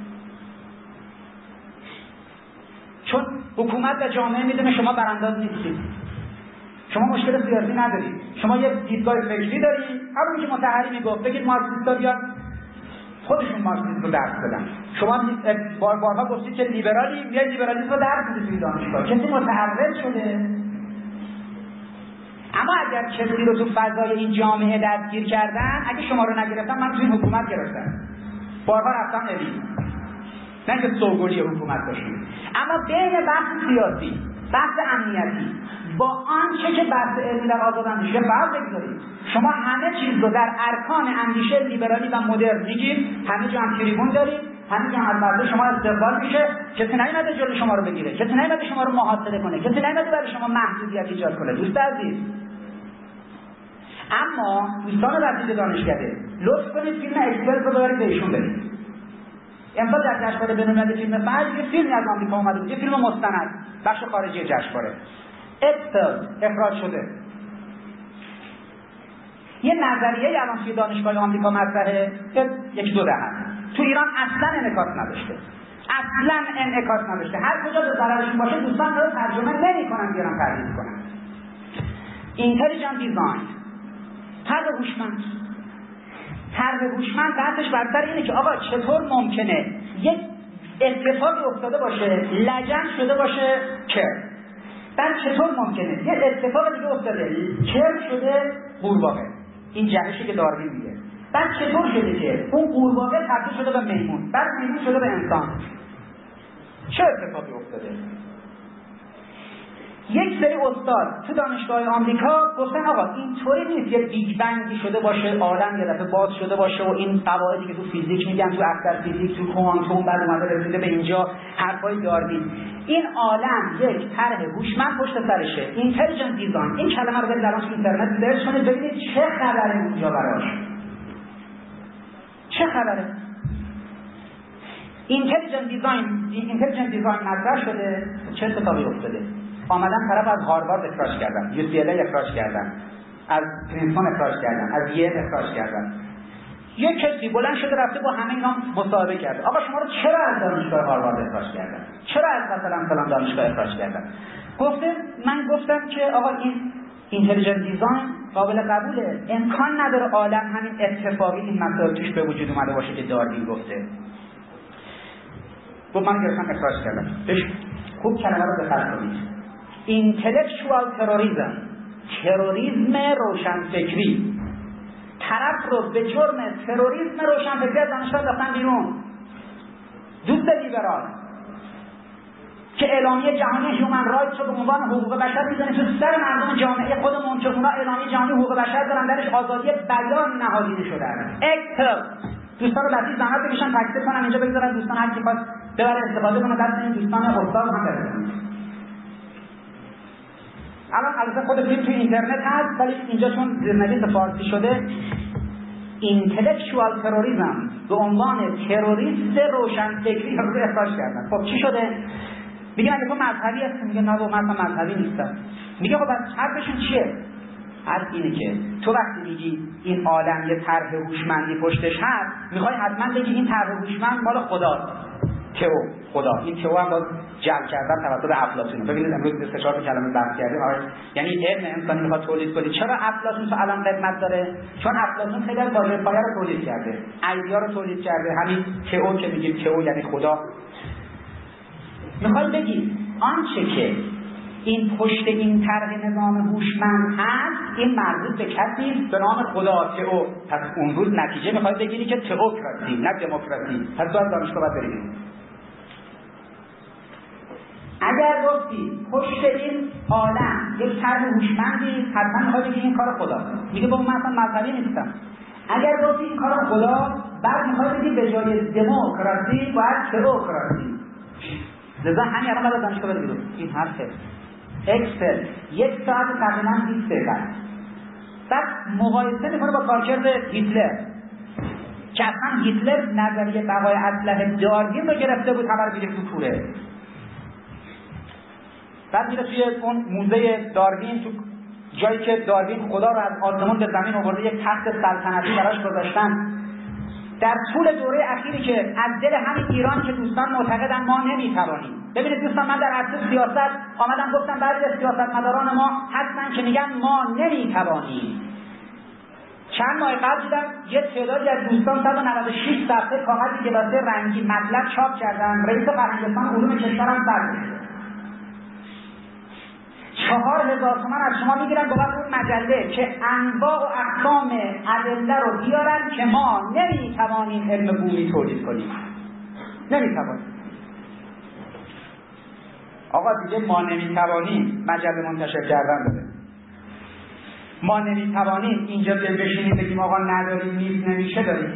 چون حکومت و جامعه میدونه شما برانداز نیستید. شما مشکل سیاسی ندارید. شما یه دیدگاه فکری دارید. همون که متحری میگفت بگید مارکسیستا بیان خودشون مارکسیسم رو درس بدن. شما بار بارها گفتید که لیبرالی میای لیبرالیسم رو درس بدید توی دانشگاه. کسی متحرر شده. اما اگر کسی رو تو فضای این جامعه دستگیر کردن، اگه شما رو نگرفتن من توی حکومت گرفتم. بارها رفتم ابی. نه که سوگلی حکومت باشیم. اما بین بحث سیاسی، بحث امنیتی با آنچه که بحث علمی در آزاد اندیشه فرق بگذارید. شما همه چیز رو در ارکان اندیشه لیبرالی و مدرن میگید، همه جا هم تریبون دارید، همه جا هم فرد شما استقبال میشه، کسی نیومده جلوی شما رو بگیره، کسی نیومده شما رو محاصره کنه، کسی نیومده برای شما محدودیت ایجاد کنه. دوست عزیز، اما دوستان رفیق دانشکده لطف کنید فیلم اکسپرس رو ببرید بهشون بدید. امسال در جشنواره بین‌المللی فیلم فجر یه فیلمی از آمریکا اومده بود، یه فیلم مستند، بخش خارجی جشنواره. اکسپرس اخراج شده. یه نظریه الان توی دانشگاه آمریکا مطرحه که یک دو دهن. تو ایران اصلا انعکاس نداشته. اصلا انعکاس نداشته. هر کجا به ضررشون باشه دوستان رو ترجمه نمی‌کنن، بیارن ترجمه کنن. اینتلیجنت دیزاین. طرح هوشمند. طرح هوشمند بحثش بر سر اینه که آقا چطور ممکنه یک اتفاقی افتاده باشه، لجن شده باشه که بعد چطور ممکنه یه اتفاق دیگه افتاده کرم شده قورباغه، این جهشی که داروین میگه، بعد چطور شده که اون قورباغه تبدیل شده به میمون، بعد میمون شده به انسان؟ چه اتفاقی افتاده؟ یک سری استاد تو دانشگاه آمریکا گفتن آقا اینطوری نیست یه بیگ بنگی شده باشه، عالم یه دفعه باز شده باشه و این قواعدی که تو فیزیک میگن، تو اختر فیزیک، تو کوانتوم بعد اومده رسیده به اینجا، حرفای داروین. این عالم یک طرح هوشمند پشت سرشه، اینتلیجنت دیزاین. این کلمه رو برید الان تو اینترنت سرچ کنید ببینید چه خبره اونجا براش. چه خبره؟ اینتلیجنت دیزاین، اینتلیجنت دیزاین مطرح شده، چه اتفاقی افتاده؟ آمدن طرف از هاروارد اخراج کردن، یو سی ال ای اخراج کردن، از پرینستون اخراج کردن، از ییل اخراج کردن. یک کسی بلند شده رفته با همه اینا مصاحبه کرده. آقا شما رو چرا از دانشگاه هاروارد اخراج کردن؟ چرا از مثلا فلان دانشگاه اخراج کردن؟ گفته من گفتم که آقا این اینتلیجنت دیزاین قابل قبوله، امکان نداره عالم همین اتفاقی این مسائل توش به وجود اومده باشه که داروین گفته. گفت من گرفتم اخراج کردم. بهش خوب کلمه رو دقت کنید. اینتלקچوال تروریسم، تروریسم روشنفکری. طرف رو به جرم تروریسم روشنفکری از دانشگاه انداختن بیرون. دوست لیبرال که اعلامیه جهانی هیومن رایتس رو به عنوان حقوق بشر میزنه تو سر مردم جامعه خودمون که اونا اعلامیه جهانی حقوق بشر دارن، درش آزادی بیان نهادینه شدن. اکتر دوستان رو بعدی زحمت بکشن تکثیر کنن اینجا بگذارن دوستان هر کی خواست ببره استفاده کنه دست این دوستان استاد هم برسن. الان البته خود فیلم توی اینترنت هست ولی اینجا چون زیرنویس فارسی شده اینتלקچوال تروریسم به عنوان تروریست روشنفکری رو اخراج کردن. خب چی شده؟ میگه اگه تو مذهبی هستی، میگه نه من مذهبی نیستم. میگه خب پس حرفشون چیه؟ حرف اینه که تو وقتی میگی این عالم یه طرح هوشمندی پشتش هست، میخوای حتما بگی این طرح هوشمند مال خداست. تئو خدا، این تئو هم باز جمع کردن توسط افلاطون. ببینید امروز سه چهار کلمه بحث کردیم. یعنی علم انسانی میخواد تولید کنه. چرا افلاطون تو الان قدمت داره؟ چون افلاطون خیلی از واژه پایه رو تولید کرده، ایدیا رو تولید کرده. همین تئو که میگیم تئو یعنی خدا. میخوای بگی آنچه که این پشت این طرح نظام هوشمند هست این مربوط به کسی به نام خدا تئو. پس اون روز نتیجه میخواد بگیری که تئوکراسی نه دموکراسی. پس تو از دانشگاه باید برید. اگر گفتی پشت این عالم یک طرح هوشمندی حتما میخواد بگی این کار خداست. میگه بابا من اصلا مذهبی نیستم. اگر گفتی این کار خدا، بعد میخواد بگی به جای دموکراسی باید تئوکراسی. لذا همین الان بعد از دانشگاه برید. این حرفه. اکسل یک ساعت تقریبا بیست دقیقه. بعد مقایسه میکنه با کارکرد هیتلر که اصلا هیتلر نظریه بقای اسلحه داروین رو گرفته بود، خبر میگه تو کوره. بعد میره توی اون موزه داروین، تو جایی که داروین خدا رو از آسمون به زمین آورده یک تخت سلطنتی براش گذاشتن. در طول دوره اخیری که از دل همین ایران که دوستان معتقدن ما نمیتوانیم. ببینید دوستان، من در عرصه سیاست آمدم گفتم بعضی از سیاستمداران ما هستن که میگن ما نمیتوانیم. چند ماه قبل دیدم یه تعدادی از دوستان صد و نود و شش صفحه کاغذی که واسه رنگی مطلب چاپ کردن، رئیس فرهنگستان علوم کشورم برگشت. چهار هزار تومان از شما میگیرن بابت اون مجله که انواع و اقسام ادله رو بیارن که ما نمیتوانیم علم بومی تولید کنیم. نمیتوانیم. آقا دیگه ما نمیتوانیم مجله منتشر کردن بده. ما نمیتوانیم اینجا بشینیم بگیم آقا نداریم نیست نمیشه داریم.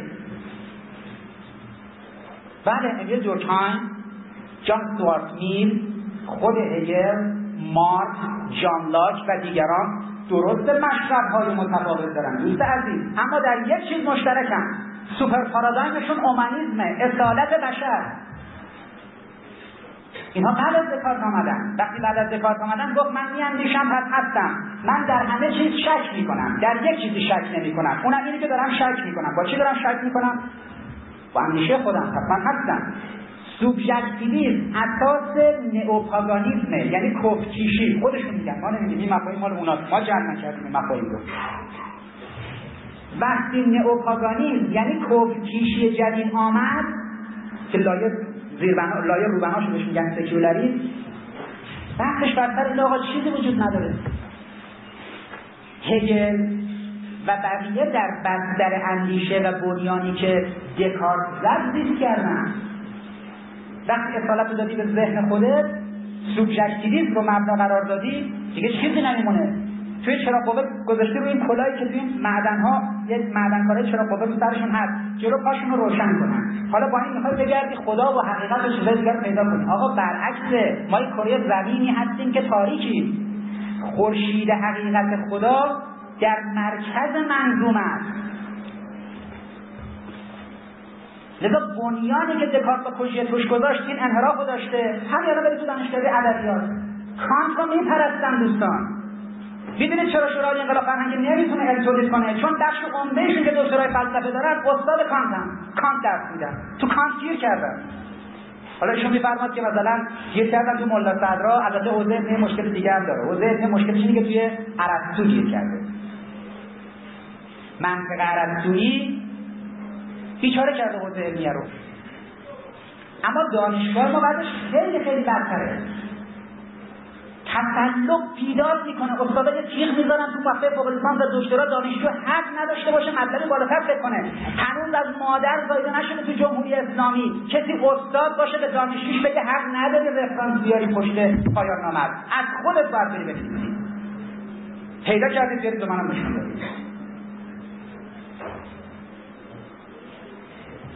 بعد امیل دورکهایم، جان استوارت میل، خود هگل، مارکس، جان لاک و دیگران درست مشرب‌های متفاوت دارن دوست عزیز، اما در یک چیز مشترکن. سوپر پارادایمشون اومانیسمه، اصالت بشر. اینها بعد از دکارت آمدن. وقتی بعد از دکارت آمدن گفت من میاندیشم پس هستم. من در همه چیز شک میکنم، در یک چیزی شک نمیکنم، اونم اینه که دارم شک میکنم. با چی دارم شک میکنم؟ با اندیشه خودم. پس من هستم. سوبژکتیویسم اساس نئوپاگانیسمه، یعنی کفرکیشی. خودشون میگن، ما نمیگیم این مفاهیم مال اوناست، ما جمع نکردیم این مفاهیم رو. وقتی نئوپاگانیسم یعنی کفرکیشی جدید آمد که لایه زیربنا لایه روبناش بهش میگن سکولاریسم، بحثش برتر این آقا چیزی وجود نداره. هگل و بقیه در بستر اندیشه و بنیانی که دکارت زد زیست کردن. وقتی اصالت رو دادی به ذهن خودت، سوبژکتیویسم رو مبنا قرار دادی، دیگه چیزی نمیمونه. توی چراغ قوه گذاشتی روی این کلاهی که توی این معدن‌ها یک معدنکارای چراغ قوه رو سرشون هست، جلو پاشون رو روشن کنن. حالا با این میخوای بگردی خدا و حقیقت و چیزای دیگر پیدا کنی. آقا برعکس، ما یک کره زمینی هستیم که تاریکیم. خورشید حقیقت خدا در مرکز منظومه است. لذا بنیانی که دکارت با کژی توش گذاشت این انحراف رو داشته. همین الان برید تو دانشکده ادبیات کانت رو میپرستن دوستان. میدونید چرا شورای انقلاب فرهنگی نمیتونه علم تولید کنه؟ چون بخش عمدهشون که دکترای فلسفه دارن استاد کانتن، کانت درس میدن، تو کانت گیر کردن. حالا ایشون میفرماد که مثلا گیر کردن تو ملا صدرا، البته حوزه علمی مشکل دیگه هم داره. حوزه علمی مشکلش اینه که توی ارسطو گیر کرده. منطق ارسطویی بیچاره کرده حوزه علمیه رو. اما دانشگاه ما بعدش خیلی خیلی بدتره. تسلق بیدار میکنه، استادا یه تیغ میذارن تو مقطع فوق لیسانس و دکترا، دانشجو حق نداشته باشه مطلب بالاتر فکر کنه. هنوز از مادر زایده نشده تو جمهوری اسلامی کسی استاد باشه به دانشجوش بگه حق نداری رفرانس بیاری پشت پایان نامه. از خودت باید بری بنویسی. پیدا کردید بیارید به منم نشون بدید.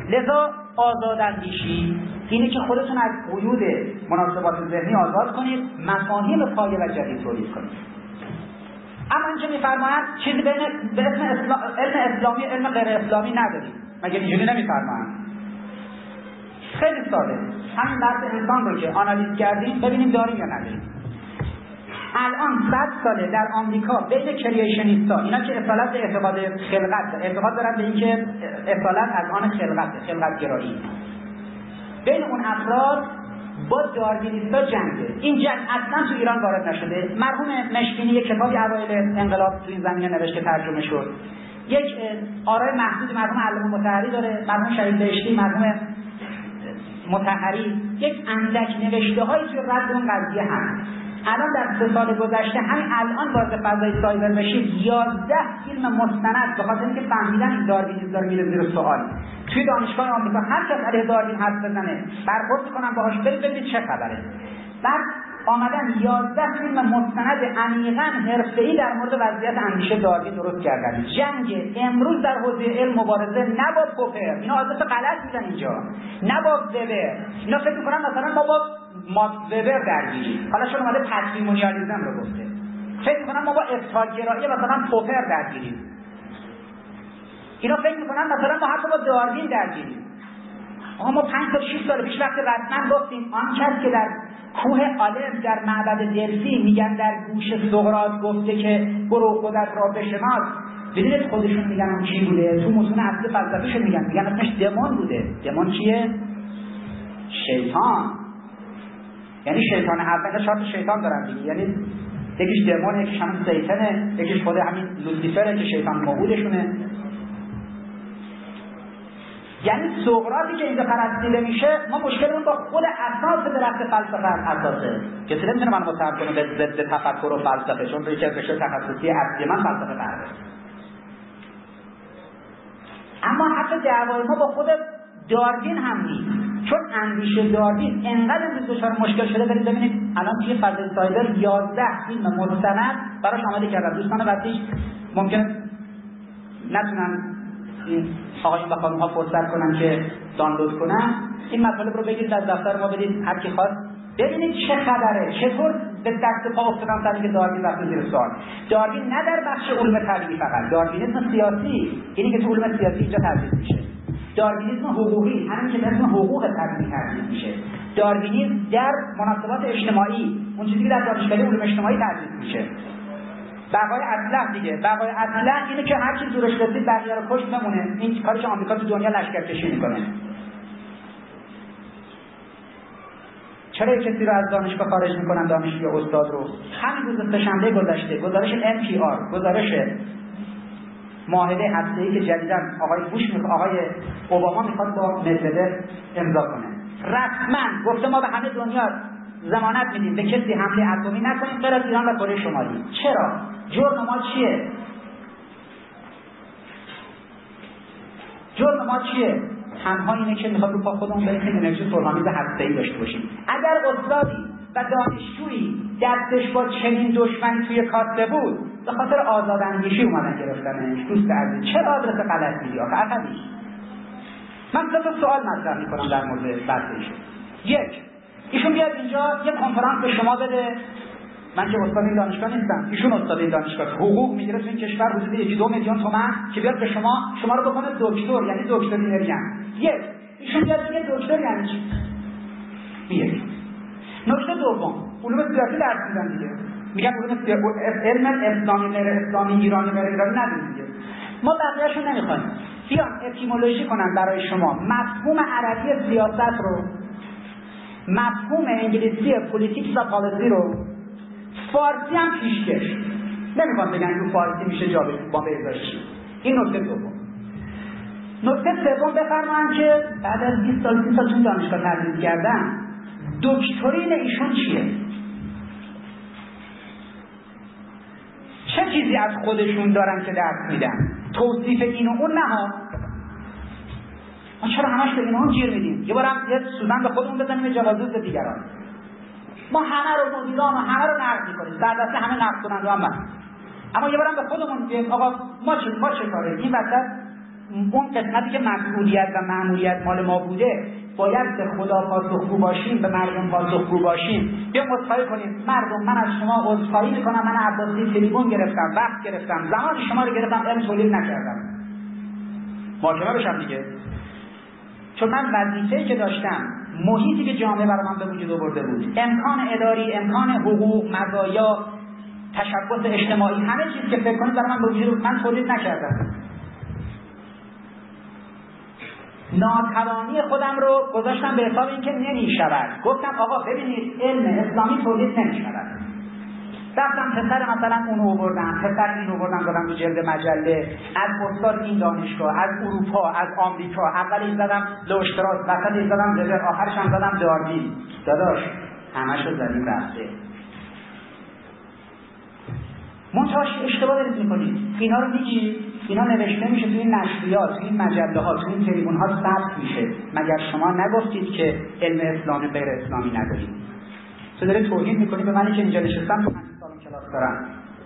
لذا آزاداندیشی اینه که خودتون از قیود مناسبات ذهنی آزاد کنید، مفاهیم پایه و جدید تولید کنید. اما اینجا میفرمایند چیزی بین به اسم اسلام، علم اسلامی علم غیر اسلامی نداریم. مگه اینجوری نمیفرمایند؟ خیلی ساده. همین بحث انسان رو که آنالیز کردیم ببینیم داریم یا نداریم. الان صد ساله در آمریکا بین کریشنیستا، اینا که اصالت به اعتقاد خلقت اعتقاد دارن به اینکه اصالت از آن خلقت خلقت گرایی، بین اون افراد با داروینیستا جنگه. این جنگ اصلا تو ایران وارد نشده. مرحوم مشکینی یک کتابی اوایل انقلاب تو این زمینه نوشت که ترجمه شد. یک آرای محدود مرحوم علامه مطهری داره، مرحوم شهید بهشتی، مرحوم مطهری، یک اندک نوشته هایی توی رد اون قضیه هست. الان در سه سال گذشته همین الان وارد فضای سایبر بشید، یازده فیلم مستند به خاطر اینکه فهمیدن این داروینیسم داره میره زیر سوال توی دانشگاه آمریکا، هر کس علیه داروین حرف بزنه برخورد میکنن باهاش، برید ببینید چه خبره. بعد آمدن یازده فیلم مستند عمیقاً حرفه‌ای در مورد وضعیت اندیشه داروین درست کردن. جنگ امروز در حوزه علم مبارزه نه با پوپر، اینا عادت غلط میزنن اینجا، نه با وبر. اینا فکر میکنن مثلا ما با ماکس وبر درگیریم. حالا شما اومده پاتریمونیالیسم رو گفته، فکر میکنن ما با افتارگرایی مثلا پوپر درگیریم. اینا فکر میکنن مثلا ما حتی با داروین درگیریم. آقا ما پنج تا شش سال پیش وقت رسما گفتیم آن کس که در کوه آلپ در معبد دلفی میگن در گوش سقراط گفته که برو خودت را بشناس، ببینید خودشون میگن اون چی بوده، تو متون اصل فلسفهشون میگن میگن اسمش دمون بوده. دمون چیه؟ شیطان. یعنی شیطان اول چهار تا شیطان دارن دیگه، یعنی یکیش دمونه، یکیش همین سیطانه، یکیش خود همین لوسیفره که شیطان موعودشونه. یعنی سقراطی که اینجا پرستیده میشه، ما مشکلمون با خود اساس درخت فلسفه اساسه. کسی نمیتونه من متهم کنه به ضد تفکر و فلسفه، چون به یک رشته تخصصی اصلی من فلسفه غربه. اما حتی دعوای ما با خود داروین هم نیست، چون اندیشه داروین انقدر امروز دچار مشکل شده. برید ببینید الان توی فضای سایبر یازده فیلم مستند براش آماده کردن. دوستان وقتی ممکن نتونن این آقایون و خانم‌ها فرصت کنن که دانلود کنن، این مطالب رو بگیرید از دفتر ما بدید هر کی خواست ببینید چه خبره، چطور به دست پا افتادن سر اینکه داروین رفت زیر سوال. داروین نه در بخش علوم طبیعی فقط، داروینیسم سیاسی، اینی که تو علوم سیاسی اینجا تدریس میشه. داروینیسم حقوقی، همین که به اسم حقوق طبیعی تدریس میشه. داروینیسم در مناسبات اجتماعی، اون چیزی که در دانشگاه علوم اجتماعی تدریس میشه. بقای اطلح دیگه، بقای اطلح اینه که هر کی زورش رسید بقیه رو کشت بمونه. این کاری که آمریکا تو دنیا لشکرکشی میکنه. چرا کسی رو از دانشگاه خارج میکنن، دانشجو یا استاد رو؟ همین روز سه‌شنبه گذشته گزارش ام پی آر، گزارش معاهده هسته‌ای که جدیداً آقای بوش میخواد، آقای اوباما میخواد با مدوودف امضا کنه، رسما گفته ما به همه دنیا ضمانت میدیم به کسی حمله اتمی نکنیم غیر از ایران و کره شمالی. چرا؟ جرم ما چیه؟ جرم ما چیه؟ تنها اینه که میخواد رو پا خودمون بریم که انرژی صلح‌آمیز هسته‌ای داشته باشیم. اگر استادی و دانشجویی دستش با چنین دشمنی توی کاسه بود، به خاطر آزاداندیشی اومدن گرفتنش. دوست عزیز چرا آدرس غلط میدی آخه عقبی؟ من سه تا سوال مطرح میکنم در مورد بحث ایشون. یک، ایشون بیاد اینجا یه کنفرانس به شما بده. من که استاد این دانشگاه نیستم، ایشون استاد این دانشگاه، حقوق میگیره تو این کشور حدود یک دو میلیون تومان، که بیاد به شما شما رو بکنه دکتر، یعنی دکتر میریان. یک، ایشون بیاد بگه دکتر یعنی چی؟ یک. نکته دوم، علوم سیاسی درس میدن دیگه. میگن علوم سیاسی، علم اسلامی غیر اسلامی، ایرانی غیر ایرانی نداریم دیگه. ما بقیه‌شو نمیخوایم. بیان اتیمولوژی کنن برای شما مفهوم عربی سیاست رو، مفهوم انگلیسی پولیتیکس و پالیسی رو، فارسی هم پیشکش. نمیخوام بگن تو فارسی میشه جا با بهداشتی. این نکته دوم. نکته سوم بفرمایید که بعد از بیست سال سی سال تو دانشگاه تدریس کردن، دکترین ایشون چیه؟ چه چیزی از خودشون دارن که درس میدن؟ توصیف این و اون نه ها. ما چرا همش به اینا گیر میدیم؟ یه بارم یه سوزن به خودمون بزنیم جوازوز به دیگران. ما همه رو مدیران و همه رو نقد میکنیم، در دسته همه نقد کننده هم من. اما یه بارم به خودمون میگیم آقا ما چه ما چه کاره؟ این وسط اون قسمتی که مسئولیت و مأموریت مال ما بوده باید به خدا پاسخگو باشیم، به مردم پاسخگو باشیم. بیا عذرخواهی کنیم مردم، من از شما عذرخواهی میکنم، من عباسی تلیفن گرفتم، وقت گرفتم، زمان شما رو گرفتم، علم تولید نکردم. محاکمه بشم دیگه. چون من وظیفه‌ای که داشتم، محیطی که جامعه برای من به وجود آورده بود، امکان اداری، امکان حقوق، مزایا، تشبث اجتماعی، همه چیز که فکر کنید برای من به وجود آورد، من تولید نکردم. ناتوانی خودم رو گذاشتم به حساب اینکه نمی‌شود. گفتم آقا ببینید علم اسلامی تولید نمی‌شود. رفتم پسر مثلا اونو آوردم، پسر اینو آوردم دادم تو جلد مجله، از استاد این دانشگاه، از اروپا، از آمریکا، اولی زدم لوشتراس، وسطی زدم زبر، آخرش هم زدم داروین. داداش همشو زدیم رفته. منتهاش اشتباه دارید میکنید. اینا رو میگی، اینا نوشته میشه تو این نشریات، تو این مجله ها، تو این تریبون ها ثبت میشه. مگر شما نگفتید که علم اسلامی غیر اسلامی ندارید؟ تو داره توهین میکنی به منی که اینجا نشستم تو پنج سالم کلاس دارم.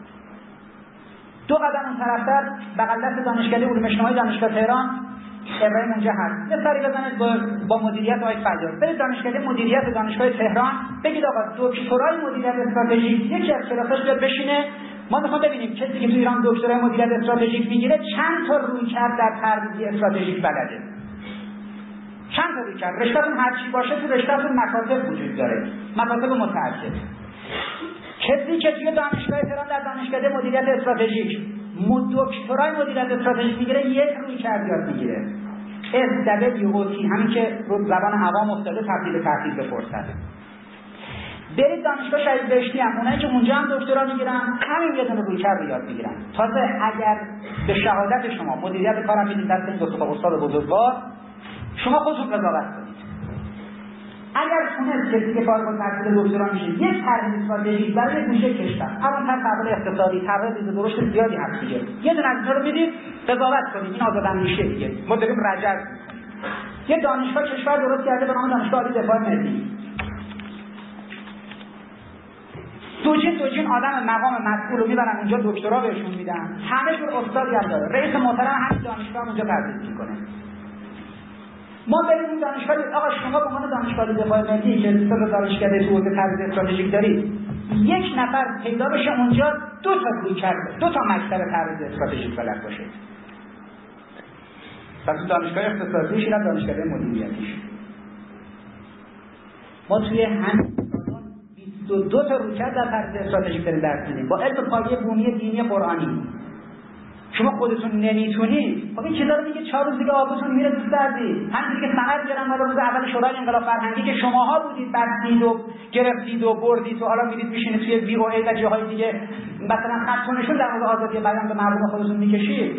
دو قدم اون طرفتر بغل دست دانشکده علوم اجتماعی دانشگاه تهران ابراهیم اونجا هست. یه سری بزنید با, با مدیریت آقای فجار. برید دانشکده مدیریت دانشگاه تهران بگید آقا دکترای مدیریت استراتژیک یکی از کلاساش بیاد بشینه، ما میخوام ببینیم کسی که تو ایران دکترای مدیریت استراتژیک میگیره چند تا رویکرد در ترویج استراتژیک بلده. چند تا رویکرد. رشته‌تون هر چی باشه تو رشته‌تون مکاتب وجود داره. مکاتب متعدد. کسی که توی دانشگاه تهران در دانشکده مدیریت استراتژیک دکترای مدیریت استراتژیک میگیره، یک رویکرد یاد میگیره. اس دبلیو او تی، همین که رو زبان عوام افتاده تبدیل تحقیق بپرسد. برید دانشگاه شهید بهشتی هم، اونایی که اونجا هم دکترا میگیرن همین یه دونه رویکرد رو یاد میگیرن. تازه اگر به شهادت شما مدیریت کارم میدید دست این دو تا استاد بزرگوار، شما خودتون قضاوت کنید. اگر تونست کسی که فارغ التحصیل دکترا میشه یک طرح استراتژیک برای گوشه کشور، اون طرح تحول اقتصادی، طرح ریز درشت زیادی هست دیگه، یه دونه از اینا رو میدید قضاوت کنید، این آزاداندیشه دیگه. ما داریم رجز. یه دانشگاه کشور درست کرده به نام دانشگاه عالی دفاع ملی. دوجین دوجین آدم مقام مسئول رو میبرن اونجا دکترا بهشون میدن، همه جور استادی هم داره. رئیس محترم همین دانشگاه هم اونجا تدریس میکنه. ما بریم این دانشگاه، آقا شما به عنوان دانشگاه دفاع ملی که سه دانشکده تو حوزه ترویج استراتژیک دارید، یک نفر پیدا بشه اونجا دو تا رویکرد، دو تا مکتب ترویج استراتژیک بلد باشه. پس دانشگاه اقتصادیش اینا دانشکده مدیریتیش. ما توی همین بیست و دو تا رویکرد در ترویج استراتژیک داریم درس میدیم با علم پایه بومی دینی قرآنی. شما خودتون نمیتونید، خب این چیزا رو میگه چهار روز دیگه آبتون میره تو سردی. همین که سند گرفتن مال روز اول شورای انقلاب فرهنگی که شماها بودید بستید و گرفتید و بردید و حالا میرید میشینید توی وی او ای و جاهای دیگه مثلا خطونشون در مورد آزادی بیان به مردم خودتون میکشید.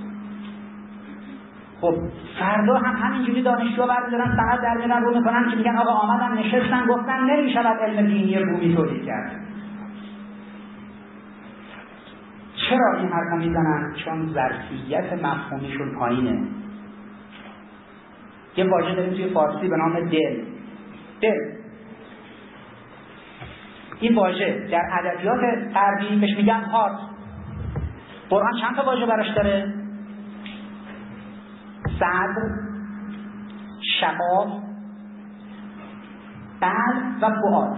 خب فردا هم همینجوری دانشجوها برمی‌دارن سند در میارن رو میکنن که میگن آقا آمدن نشستن گفتن نمیشود علم دینی بومی تولید کرد. چرا این حرفو میزنن؟ چون ظرفیت مفهومیشون پایینه. یه واژه داریم توی فارسی به نام دل. دل. این واژه در ادبیات غربی بهش میگن هارت. قرآن چند تا واژه براش داره؟ صدر، شقاق، قلب و فؤاد.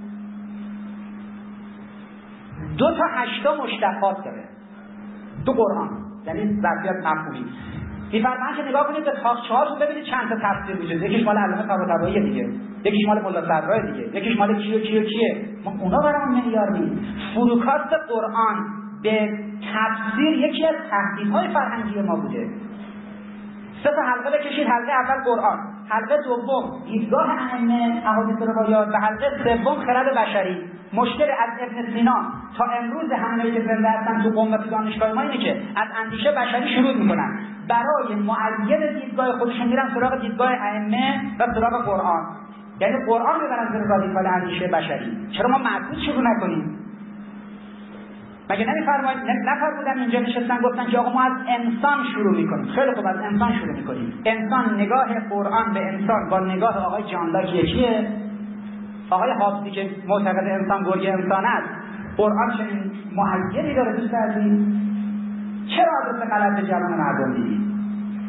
دو تا هشتا مشتقات داره تو قرآن، یعنی ظرفیت مفهومی. می‌فرمایند که نگاه کنید به تاقچه هاتون ببینید چند تا تفسیر وجود داره. یکیش مال علامه طباطبایی دیگه، یکیش مال ملا صدرای دیگه، یکیش مال کیو کیو کیه. ما اونا برامون نمیار نیست. فروکاست قرآن به تفسیر یکی از تهدیدهای فرهنگی ما بوده. سه تا حلقه بکشید، حلقه اول قرآن، حلقه دوم دیدگاه ائمه احادیث روایات و حلقه سوم خرد بشری. مشکل از ابن سینا تا امروز همونایی که زنده هستن تو قم و تو دانشگاه ما اینه که از اندیشه بشری شروع میکنن، برای معید دیدگاه خودشون میرن سراغ دیدگاه ائمه و سراغ قرآن، یعنی قرآن میبرن زیر رادیکال اندیشه بشری. چرا ما معکوس شروع نکنیم؟ مگه نمیفرمایید نفرمودن اینجا نشستن گفتن که آقا ما از انسان شروع میکنیم. خیلی خوب، از انسان شروع میکنیم. انسان، نگاه قرآن به انسان با نگاه آقای جان لاک یکیه. آقای حافظی که معتقد انسان گرگ انسان است، قرآن چنین معیدی داره دوست عزیز. چرا آدرس غلط به جوان مردم میدید؟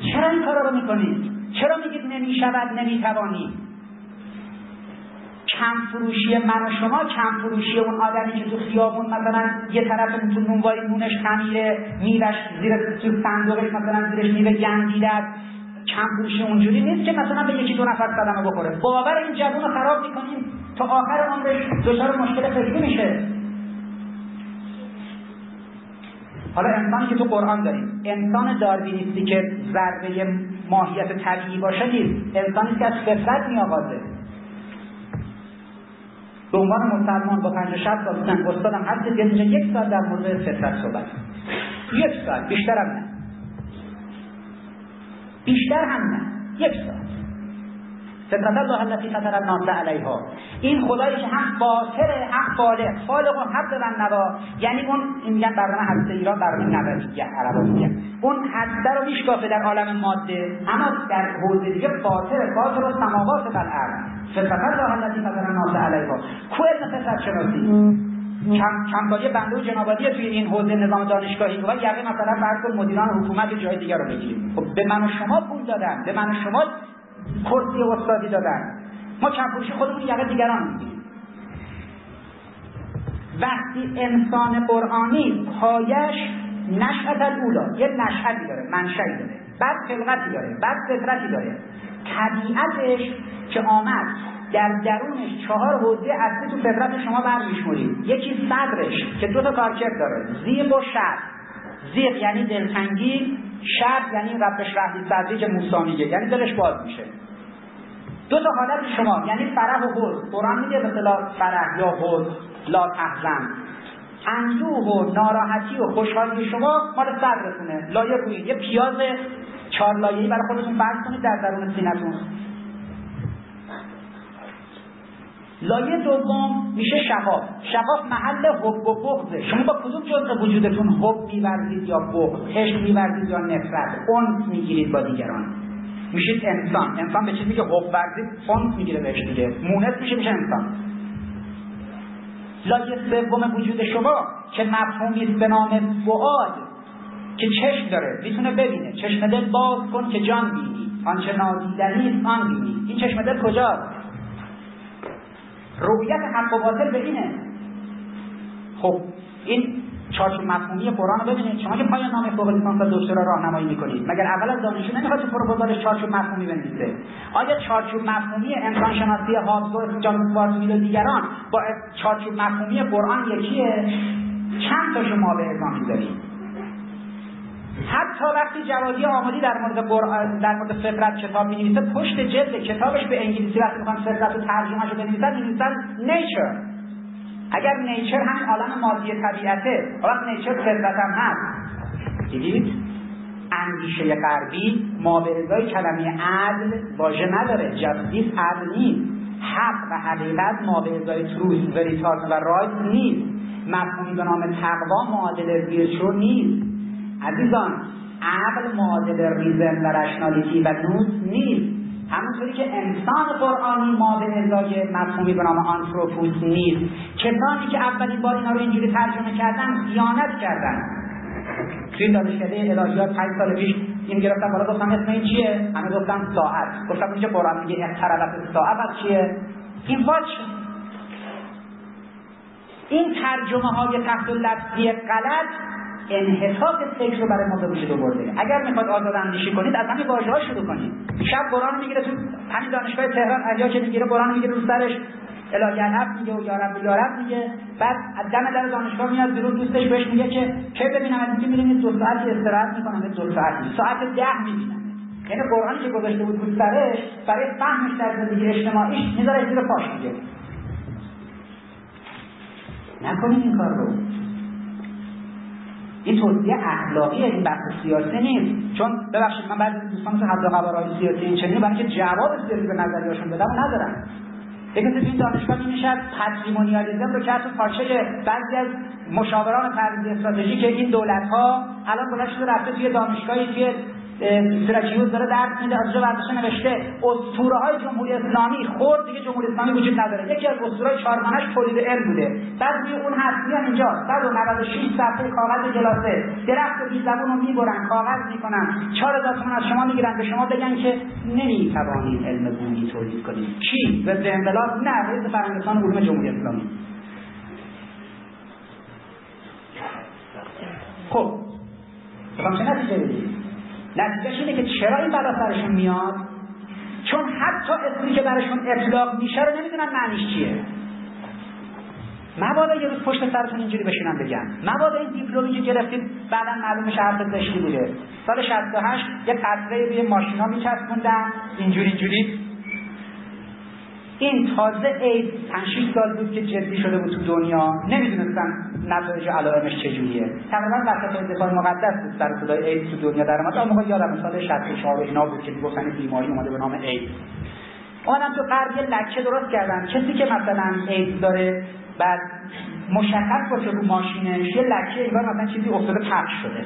چرا این کارا رو میکنید؟ چرا میگید نمیشود، نمیتوانید؟ کم فروشی من و شما، کم فروشی اون آدمی که تو خیابون مثلا یه طرف تو نونوایی نونش خمیره، میوهش زیر تو صندوقش مثلا زیرش میوه گندیده است، کم فروشی اونجوری نیست که مثلا به یکی دو نفر صدمه بخوره. باور این جوون رو خراب میکنیم تا آخر عمرش دچار مشکل فکری میشه. حالا انسانی که تو قرآن داریم، انسان داروینیستی که ضربه ماهیت طبیعی باشه نیست، انسانی که از فطرت میآغازه. به عنوان مسلمان با پنجاه شصت سال سن استادم هست، اینجا یک ساعت در مورد فطرت صحبت، یک ساعت، بیشتر هم نه، بیشتر هم نه، یک ساعت. فطرت الله التي فطر الناس علیها، این خدایی که هم فاطر هم خالق، خالق و حد و نوا، یعنی اون میگن برنامه هسته ایران برنامه نوویه عربا میگن، اون هسته رو میشکافه در عالم ماده، اما در حوزه دیگه فاطر، فاطر و سماوات و الارض. فطرت الله التي فطر الناس علیها، کو علم فطرت شناسی کم کمکاری بنده و جنابادی توی این حوزه نظام دانشگاهی و یقه مثلا فرض کن مدیران حکومت و جای دیگر رو بگیریم. خب به من و شما پول دادن، به من و شما کرسی استادی دادن، ما کم فروشی خودمون یقه دیگران میگیریم. وقتی انسان قرآنی پایش نشأت الاولی، یه نشأتی داره، منشأی داره، بعد خلقتی داره، بعد فطرتی داره، طبیعتش که آمد در درونش چهار حوزه اصلی تو فطرت شما برمیشمورید. یکی صدرش که دو تا کارکرد داره، ضیق و شرح. ضیق یعنی دلتنگی، شرح یعنی رب اشرح لی صدری که موسی میگه، یعنی دلش باز میشه. دو تا حالت شما یعنی فرح و حزن. قرآن میگه به اصطلاح فرح یا حزن، لا تحزن. اندوه و ناراحتی و خوشحالی شما مال صدرتونه. لایه کنید یه پیاز چهار لایه‌ای برای خودتون فرض کنید در درون سینه‌تون. لایه دوم میشه شغاف. شغاف محل حب و بغضه. شما با کدوم جزء وجودتون حب می‌ورزید یا بغض، عشق می‌ورزید یا نفرت، انس میگیرید با دیگران؟ میشید انسان. انسان به چیزی که حب ورزید انس میگیره بهش دیگه، مونس میشه میشه انسان. لایه سوم وجود شما که مفهومی است به نام فؤاد که چشم داره، میتونه ببینه. چشم دل باز کن که جان بینی، آنچه نادیدنی است آن بینی. این چشم دل کجاست؟ رؤیت حق و باطل به اینه. خب این چارچوب مفهومی قرآن رو ببینید. شما که پایان نامه فوق لیسانس و دکترا راهنمایی میکنید، مگر اول از دانشجو نمیخواد تو پروپوزالش چارچوب مفهومی بنویسه؟ آیا چارچوب مفهومی انسان شناسی هابز و جان استوارت میل و دیگران با چارچوب مفهومی قرآن یکیه؟ چند تا شما به ازام میذارید؟ حتی وقتی جوادی آمدی در مورد قرآن، در مورد فطرت کتاب می‌نویسه، پشت جلد کتابش به انگلیسی وقتی می‌خوان فطرت رو ترجمه‌اش رو بنویسن، می‌نویسن نیچر. اگر نیچر هم عالم مادی طبیعته، وقت نیچر فطرت هم هست. دیدید؟ اندیشه غربی ما به ازای کلمه عدل واژه نداره. جاستیس عدل نیست. حق و حقیقت ما به ازای تروث، وریتاس و رایت نیست. مفهومی به نام تقوا معادل ویرچو نیست. عزیزان، عقل معادل ریزن و رشنالیتی و نوز نیست. همونطوری که انسان قرآنی ما به ازای مفهومی به نام آنتروپوس نیست. کسانی که اولین بار اینا رو اینجوری ترجمه کردن خیانت کردن. توی دانشکده الهیات پنج سال پیش این گرفتم بالا، گفتم اسم این چیه؟ همه گفتم ساعت. گفتم اینجا قرآن میگه اقتربت ساعت از چیه؟ این واچ. این ترجمه های تحت لفظی غلط انحطاط فکر رو برای ما به وجود آورده. اگر میخواد آزاد اندیشی کنید از همین واژه‌ها شروع کنید. شب قرآن میگیره تو همین دانشگاه تهران، اجا که میگیره قرآن میگیره رو سرش الهی الحق میگه و یا رب یا رب میگه، بعد از دم در دانشگاه میاد بیرون، دوستش بهش میگه که کی ببینم از اینکه میرین دو ساعت استراحت میکنم، دو ساعت ساعت ده میبینم. یعنی قرآنی که گذاشته بود رو سرش برای فهمش در زندگی اجتماعیش میذاره زیر پاش میگه. نکنید این کار رو. این توصیه اخلاقی، این بحث سیاسی نیست. چون ببخشید من بعضی دوستان که حد و قوارهای سیاسی این چنینه برای که جواب سیاسی به نظریه‌هاشون بدم و ندارن. یکی تو این دانشگاه می‌نشست پاتریمونیالیسم رو که تو پارچه بعضی از مشاوران تحلیل استراتژیک این دولت‌ها الان گذاشته رفته توی دانشگاهی توی سیراکیوس داره درس میده، از ورزش نوشته اسطوره های جمهوری اسلامی خورد دیگه جمهوری اسلامی وجود نداره. یکی از اسطوره‌های چهارگانش تولید علم بوده. بعد روی اون حسیان اینجا صد و نود و شش صفحه کاغذ گلاسه، درخت بی زبون رو میبرن، کاغذ میکنن، چهار هزار تومان از شما میگیرن، به شما بگن که نمیتوانید علم بومی تولید کنید. کی؟ ضد انقلاب؟ نه، رئیس فرنگستان علوم جمهوری اسلامی. خب بخوام چه نتیجه بگیریم؟ نتیجهش اینه که چرا این بلا سرشون میاد؟ چون حتی اسمی که برشون اطلاق میشه رو نمیدونن معنیش چیه. مبادا یه روز پشت سرتون اینجوری بشینم بگم مبادا این دیپلمی که گرفتید بعدا معلوم میشه حرف زشتی بوده. سال شصت و هشت یه قطره روی ماشینا میچسبوندن اینجوری اینجوری. این تازه اید پنج شش سال بود که جدی شده بود تو دنیا، نمیدونستن نتایج علائمش چجوریه. تقریبا وسط دفاع مقدس بود سر صدای اید تو دنیا در اومد. اون موقع یادم سال شصت و چهار اینا بود که گفتن بیماری اومده به نام اید. اونم تو غرب یه لکه درست کردن، کسی که مثلا اید داره بعد مشخص باشه رو ماشینش یه لکه انگار مثلا چیزی افتاده پخش شده.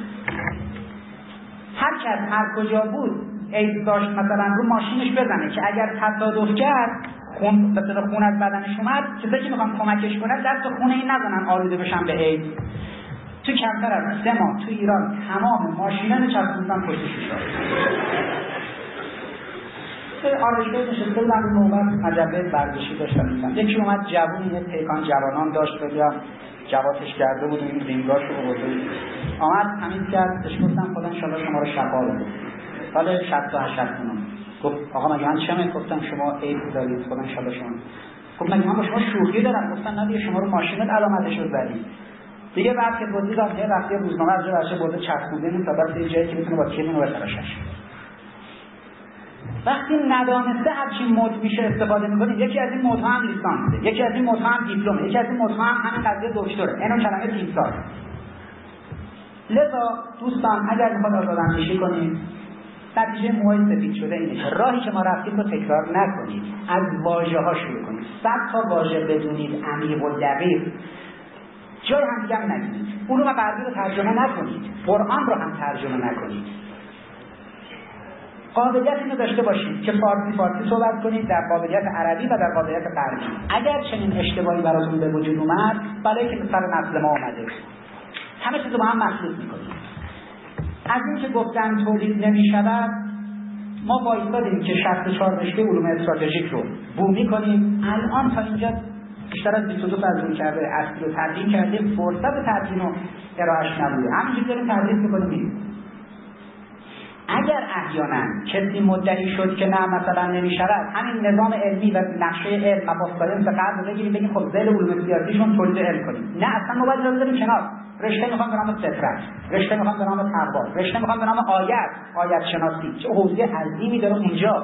هر کس هر کجا بود اید داشت مثلا رو ماشینش بزنه که اگر تصادف کرد خون به طور خون از بدنش اومد، کسایی که میخوان کمکش کنن دست خونه این نزنن آلوده بشن به اید. تو کمتر از سه ماه تو ایران تمام ماشینا نچسبوندن پشت شیشه. آرایشگاه نشسته بودن رو نوبت مجله ورزشی داشتن می‌گفتن. یکی اومد جوونی یه پیکان جوانان داشت بگم جواتش کرده بود این رینگاش رو آورده آمد تمیز کرد بهش گفتم خدا ان شاءالله شما رو شفا بده. سال شصت و هشت گفت آقا مگه من چه؟ گفتم شما عیب دارید خدا ان شاءالله شما. گفت مگه من با شما شوخی دارم؟ گفتن نه دیگه شما رو ماشینت علامتش رو زدید. دیگه بعد که بودی داد یه وقتی روزنامه از جای برده چسبونده این تا بعد یه جایی که میتونه با کیمون رو بتراشش. وقتی ندانسته هرچی مد میشه استفاده میکنید. یکی از این مدها هم لیسانسه، یکی از این مدها هم دیپلمه، یکی از این مدها هم همین قضیه دکتره. اینو کلمه تیمسار. لذا دوستان اگر میخواد آزاداندیشی کنید نتیجه موهای سفید شده اینه که راهی که ما رفتیم رو تکرار نکنید، از واژه ها شروع کنید. صد تا واژه بدونید عمیق و دقیق، جای هم دیگه هم نگید. علوم غربی رو ترجمه نکنید، قرآن رو هم ترجمه نکنید. قابلیت اینو داشته باشید که فارسی فارسی صحبت کنید در قابلیت عربی و در قابلیت غربی. اگر چنین اشتباهی براتون به وجود اومد بلایی که سر نسل ما اومده، همه چیز رو با هم مخلوط میکنید. از این که گفتن تولید نمیشود، ما وایسادیم که شصت و چهار رشته علوم استراتژیک رو بومی کنیم. الان تا اینجا بیشتر از بیست و دو تدوین کرده، اصلی رو تدوین کردیم، فرصت تدوین رو ارائهش نبوده، همینجوری داریم تدریس میکنیم. اگر احیانا کسی مدعی شد که نه مثلا نمیشود، همین نظام علمی و نقشه علم مفاصله فقط رو بگیریم بگیم خب ذیل علوم سیاسیشون تولید علم کنیم. نه، اصلا ما باید بذاریم کنار. رشته میخوام به نام فطرت، رشته میخوام به نام تقوا، رشته میخوام به نام آیت، آیت شناسی. چه حوزه عظیمی داره اونجا.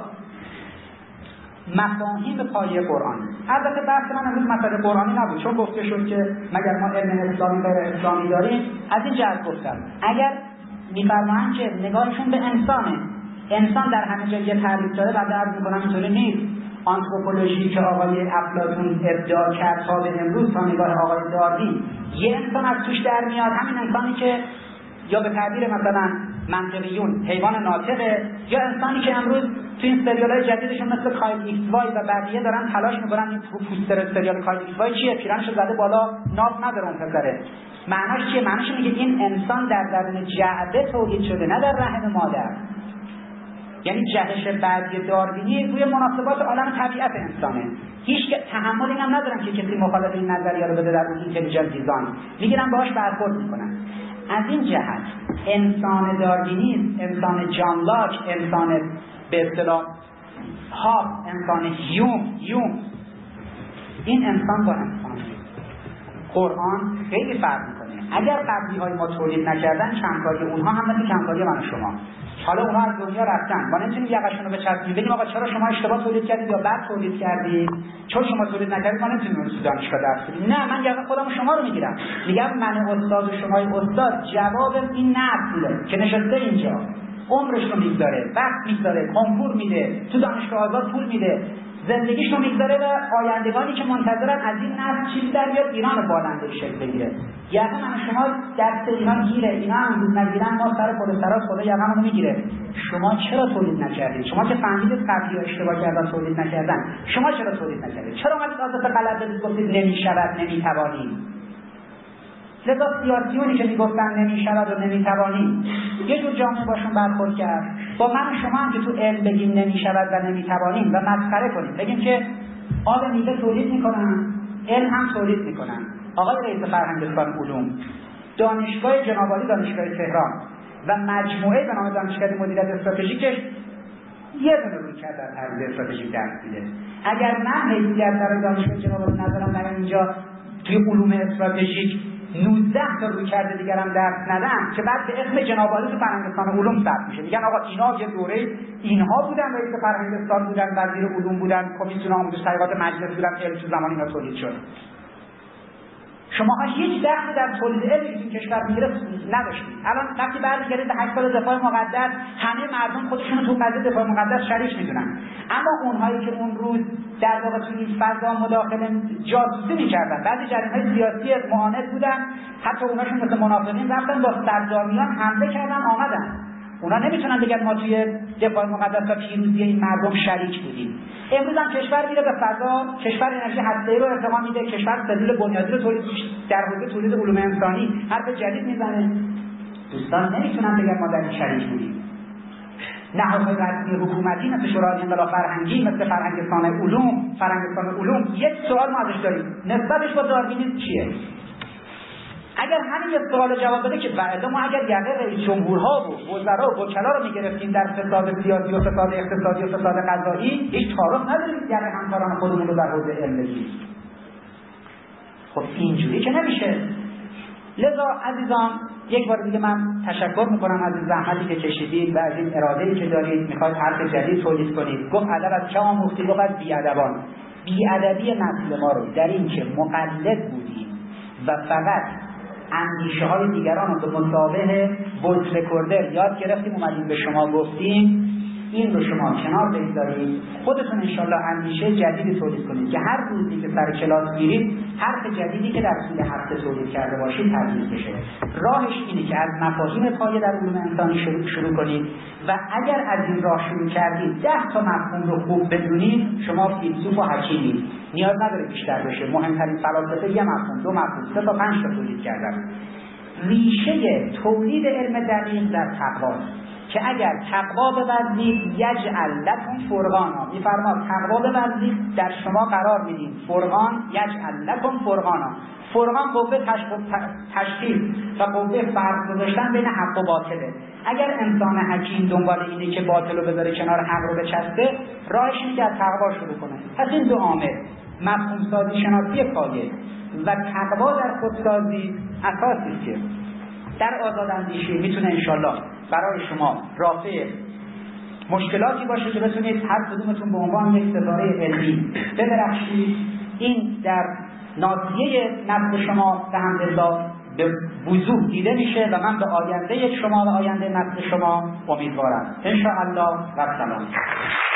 مفاهیم پایه قرآن. البته بحث من امروز مسئله قرآنی نبود، چون گفته شد که مگر ما علم اسلامی غیر اسلامی داریم. از این جهت گفتم اگر میفرمایند که نگاهشون به انسانه، انسان در همه جا یه تعریف داره، بعد عرض میکنم اینطوری نیست. آنتروپولوژی که آقای افلاطون ابداع کرد تا به امروز تا نگاه آقای داروین، یه انسان از توش در میاد، همین انسانی که یا به تعبیر مثلا منطقیون حیوان ناطقه، یا انسانی که امروز تو این سریال‌های جدیدشون مثل کایل ایکس وای و بقیه دارن تلاش میکنن این پوستر سریال کایل ایکس وای چیه، پیرنشو زده بالا، ناف نداره اون پسره. معناش چیه؟ معناش اینه که این انسان در درون جعبه تولید شده، نه در رحم مادر. یعنی جهش بعدی داروینی روی مناسبات عالم طبیعت انسانه. هیچ که تحمل اینم ندارن که کسی مخالف این نظریه رو بده در اون اینتلیجنت دیزاین، میگیرن باهاش برخورد میکنن. از این جهت انسان داروینی، انسان جان لاک، انسان به اصطلاح هاب، انسان هیوم هیوم این انسان با انسان قرآن خیلی فرق میکنه. اگر قبلی های ما تولید نکردن، کمکاری اونها هم مثل کمکاری من و شما. حالا اونها از دنیا رفتن، ما نمیتونیم یقشون رو بچسبیم بگیم آقا چرا شما اشتباه تولید کردید یا بد تولید کردید، چون شما تولید نکردید ما نمیتونیم اون دانشگاه درس بدیم. نه، من یقه خودم شما رو میگیرم، میگم من استاد و شما استاد جواب این نسل که نشسته اینجا عمرش رو میگذاره، وقت میگذاره، کنکور میده، تو دانشگاه آزاد پول میده، زندگیشو میگذاره و آیندگانی که منتظرن از این نسل چیزی در بیاد ایران بالنده شکل بگیره. یعنی من شما دست اینا گیره، اینا هم بود نگیرن ما سر کلسترات خدا یقمونو میگیره. شما چرا تولید نکردید؟ شما که فهمیدید قبلی اشتباه کردن تولید نکردن، شما چرا تولید نکردید؟ چرا اومدید عادت غلط بدید گفتید نمیشود نمیتوانید؟ لذا سیاسیونی که میگفتن نمیشود و نمیتوانیم یه جور جامعه باشون برخورد کرد. با من شما هم که تو علم بگیم نمیشود و نمیتوانیم و مسخره کنیم، بگیم که آب میوه تولید میکنن، علم هم تولید میکنن. آقای رئیس فرهنگستان علوم، دانشگاه جناب عالی دانشگاه تهران و مجموعه به نام دانشکده مدیریت استراتژیکش یه دونه روی کرد در حوزه استراتژیک درس میده. اگر من حیثیت در دانشگاه جناب عالی نظرم در اینجا توی علوم استراتژیک نوزده تا روی کرده دیگرم درس ندم که بعد به اسم جناب عالی تو فرهنگستان علوم ثبت میشه، میگن آقا اینا یه دوره اینها بودن، رئیس فرهنگستان بودن، وزیر علوم بودن، کمیسیون آموزش تحقیقات مجلس بودن، علم تو زمان اینا تولید شد. شما هیچ دخلی در تولید علم این کشور میگیره نداشتید. الان وقتی برمیگردید به هشت سال دفاع مقدس، همه مردم خودشون تو قضیه دفاع مقدس شریک میدونن، اما اونهایی که اون روز در واقع تو این فضا مداخله جاسوسی میکردن، بعضی جریان‌های سیاسی معاند بودن، حتی اوناشون مثل منافقین رفتن با سردامیان حمله کردن آمدن. اونا نمیتونن بگن ما توی دفاع مقدس و پیروزی این مردم شریک بودیم. امروز هم کشور میره به فضا، کشور انرژی هسته‌ای رو ارتقا میده، کشور سلول بنیادی رو تولید در حوزه تولید علوم انسانی حرف جدید میزنه. دوستان نمیتونن بگن ما در این شریک بودیم. نهادهای رسمی حکومتی مثل شورای انقلاب فرهنگی، مثل فرهنگستان علوم، فرهنگستان علوم، یک سوال ما ازش داریم، نسبتش با داروینیسم چیه؟ اگر همین یه سوال جواب بده که بعدا ما اگر یقه رئیس جمهورها و وزرا و وکلا رو میگرفتیم در فساد سیاسی و فساد اقتصادی و فساد قضایی، هیچ تعارف نداریم یقه همکاران خودمون رو در حوزه علم بگیریم. خب اینجوری که نمیشه. لذا عزیزان یک بار دیگه من تشکر میکنم از این زحمتی که کشیدید و از این اراده‌ای که دارید، میخواید حرف جدید تولید کنید. گفت ادب از چه آموختید؟ گفت از بی‌ادبان. بی‌ادبی نسل ما رو در این که مقلد بودیم و فقط اندیشه های دیگران رو به مسابقه ولت رکوردر یاد گرفتیم اومدیم به شما گفتیم، این رو شما کنار بگذارید، خودتون انشالله اندیشه جدیدی تولید کنید که هر روزی که سر کلاس میرید حرف جدیدی که در طول هفته تولید کرده باشید تدریس بشه. راهش اینه که از مفاهیم پایه در علوم انسانی شروع, شروع کنید و اگر از این راه شروع کردید ده تا مفهوم رو خوب بدونید شما فیلسوف و حکیمید، نیاز نداره بیشتر بشه. مهمترین فلاسفه یه مفهوم، دو مفهوم، سه تا پنج تا تولید کردن. ریشه تولید علم دقیق در تقواست که اگر تقوا بورزید یجعل لکم فرقانا، میفرماد تقوا بورزید در شما قرار میدیم فرقان، یجعل لکم فرقانا. فرقان قوه تشخیص و قوه فرق گذاشتن بین حق و باطله. اگر انسان حکیم دنبال اینه که باطل رو بذاره کنار، حق رو بچسبه، راهش اینه که از تقوا شروع کنه. پس این دو عامل، مفهوم سازی شناسی پایه و تقوا در خودسازی اساسی که در آزاداندیشی میتونه انشالله برای شما رافع مشکلاتی باشه که بتونید هر کدومتون به عنوان یک ستاره علمی بدرخشید. این در ناصیه نسل شما به حمدالله به وضوح دیده میشه و من به آینده شما و آینده نسل شما امیدوارم. انشاءالله و سلام.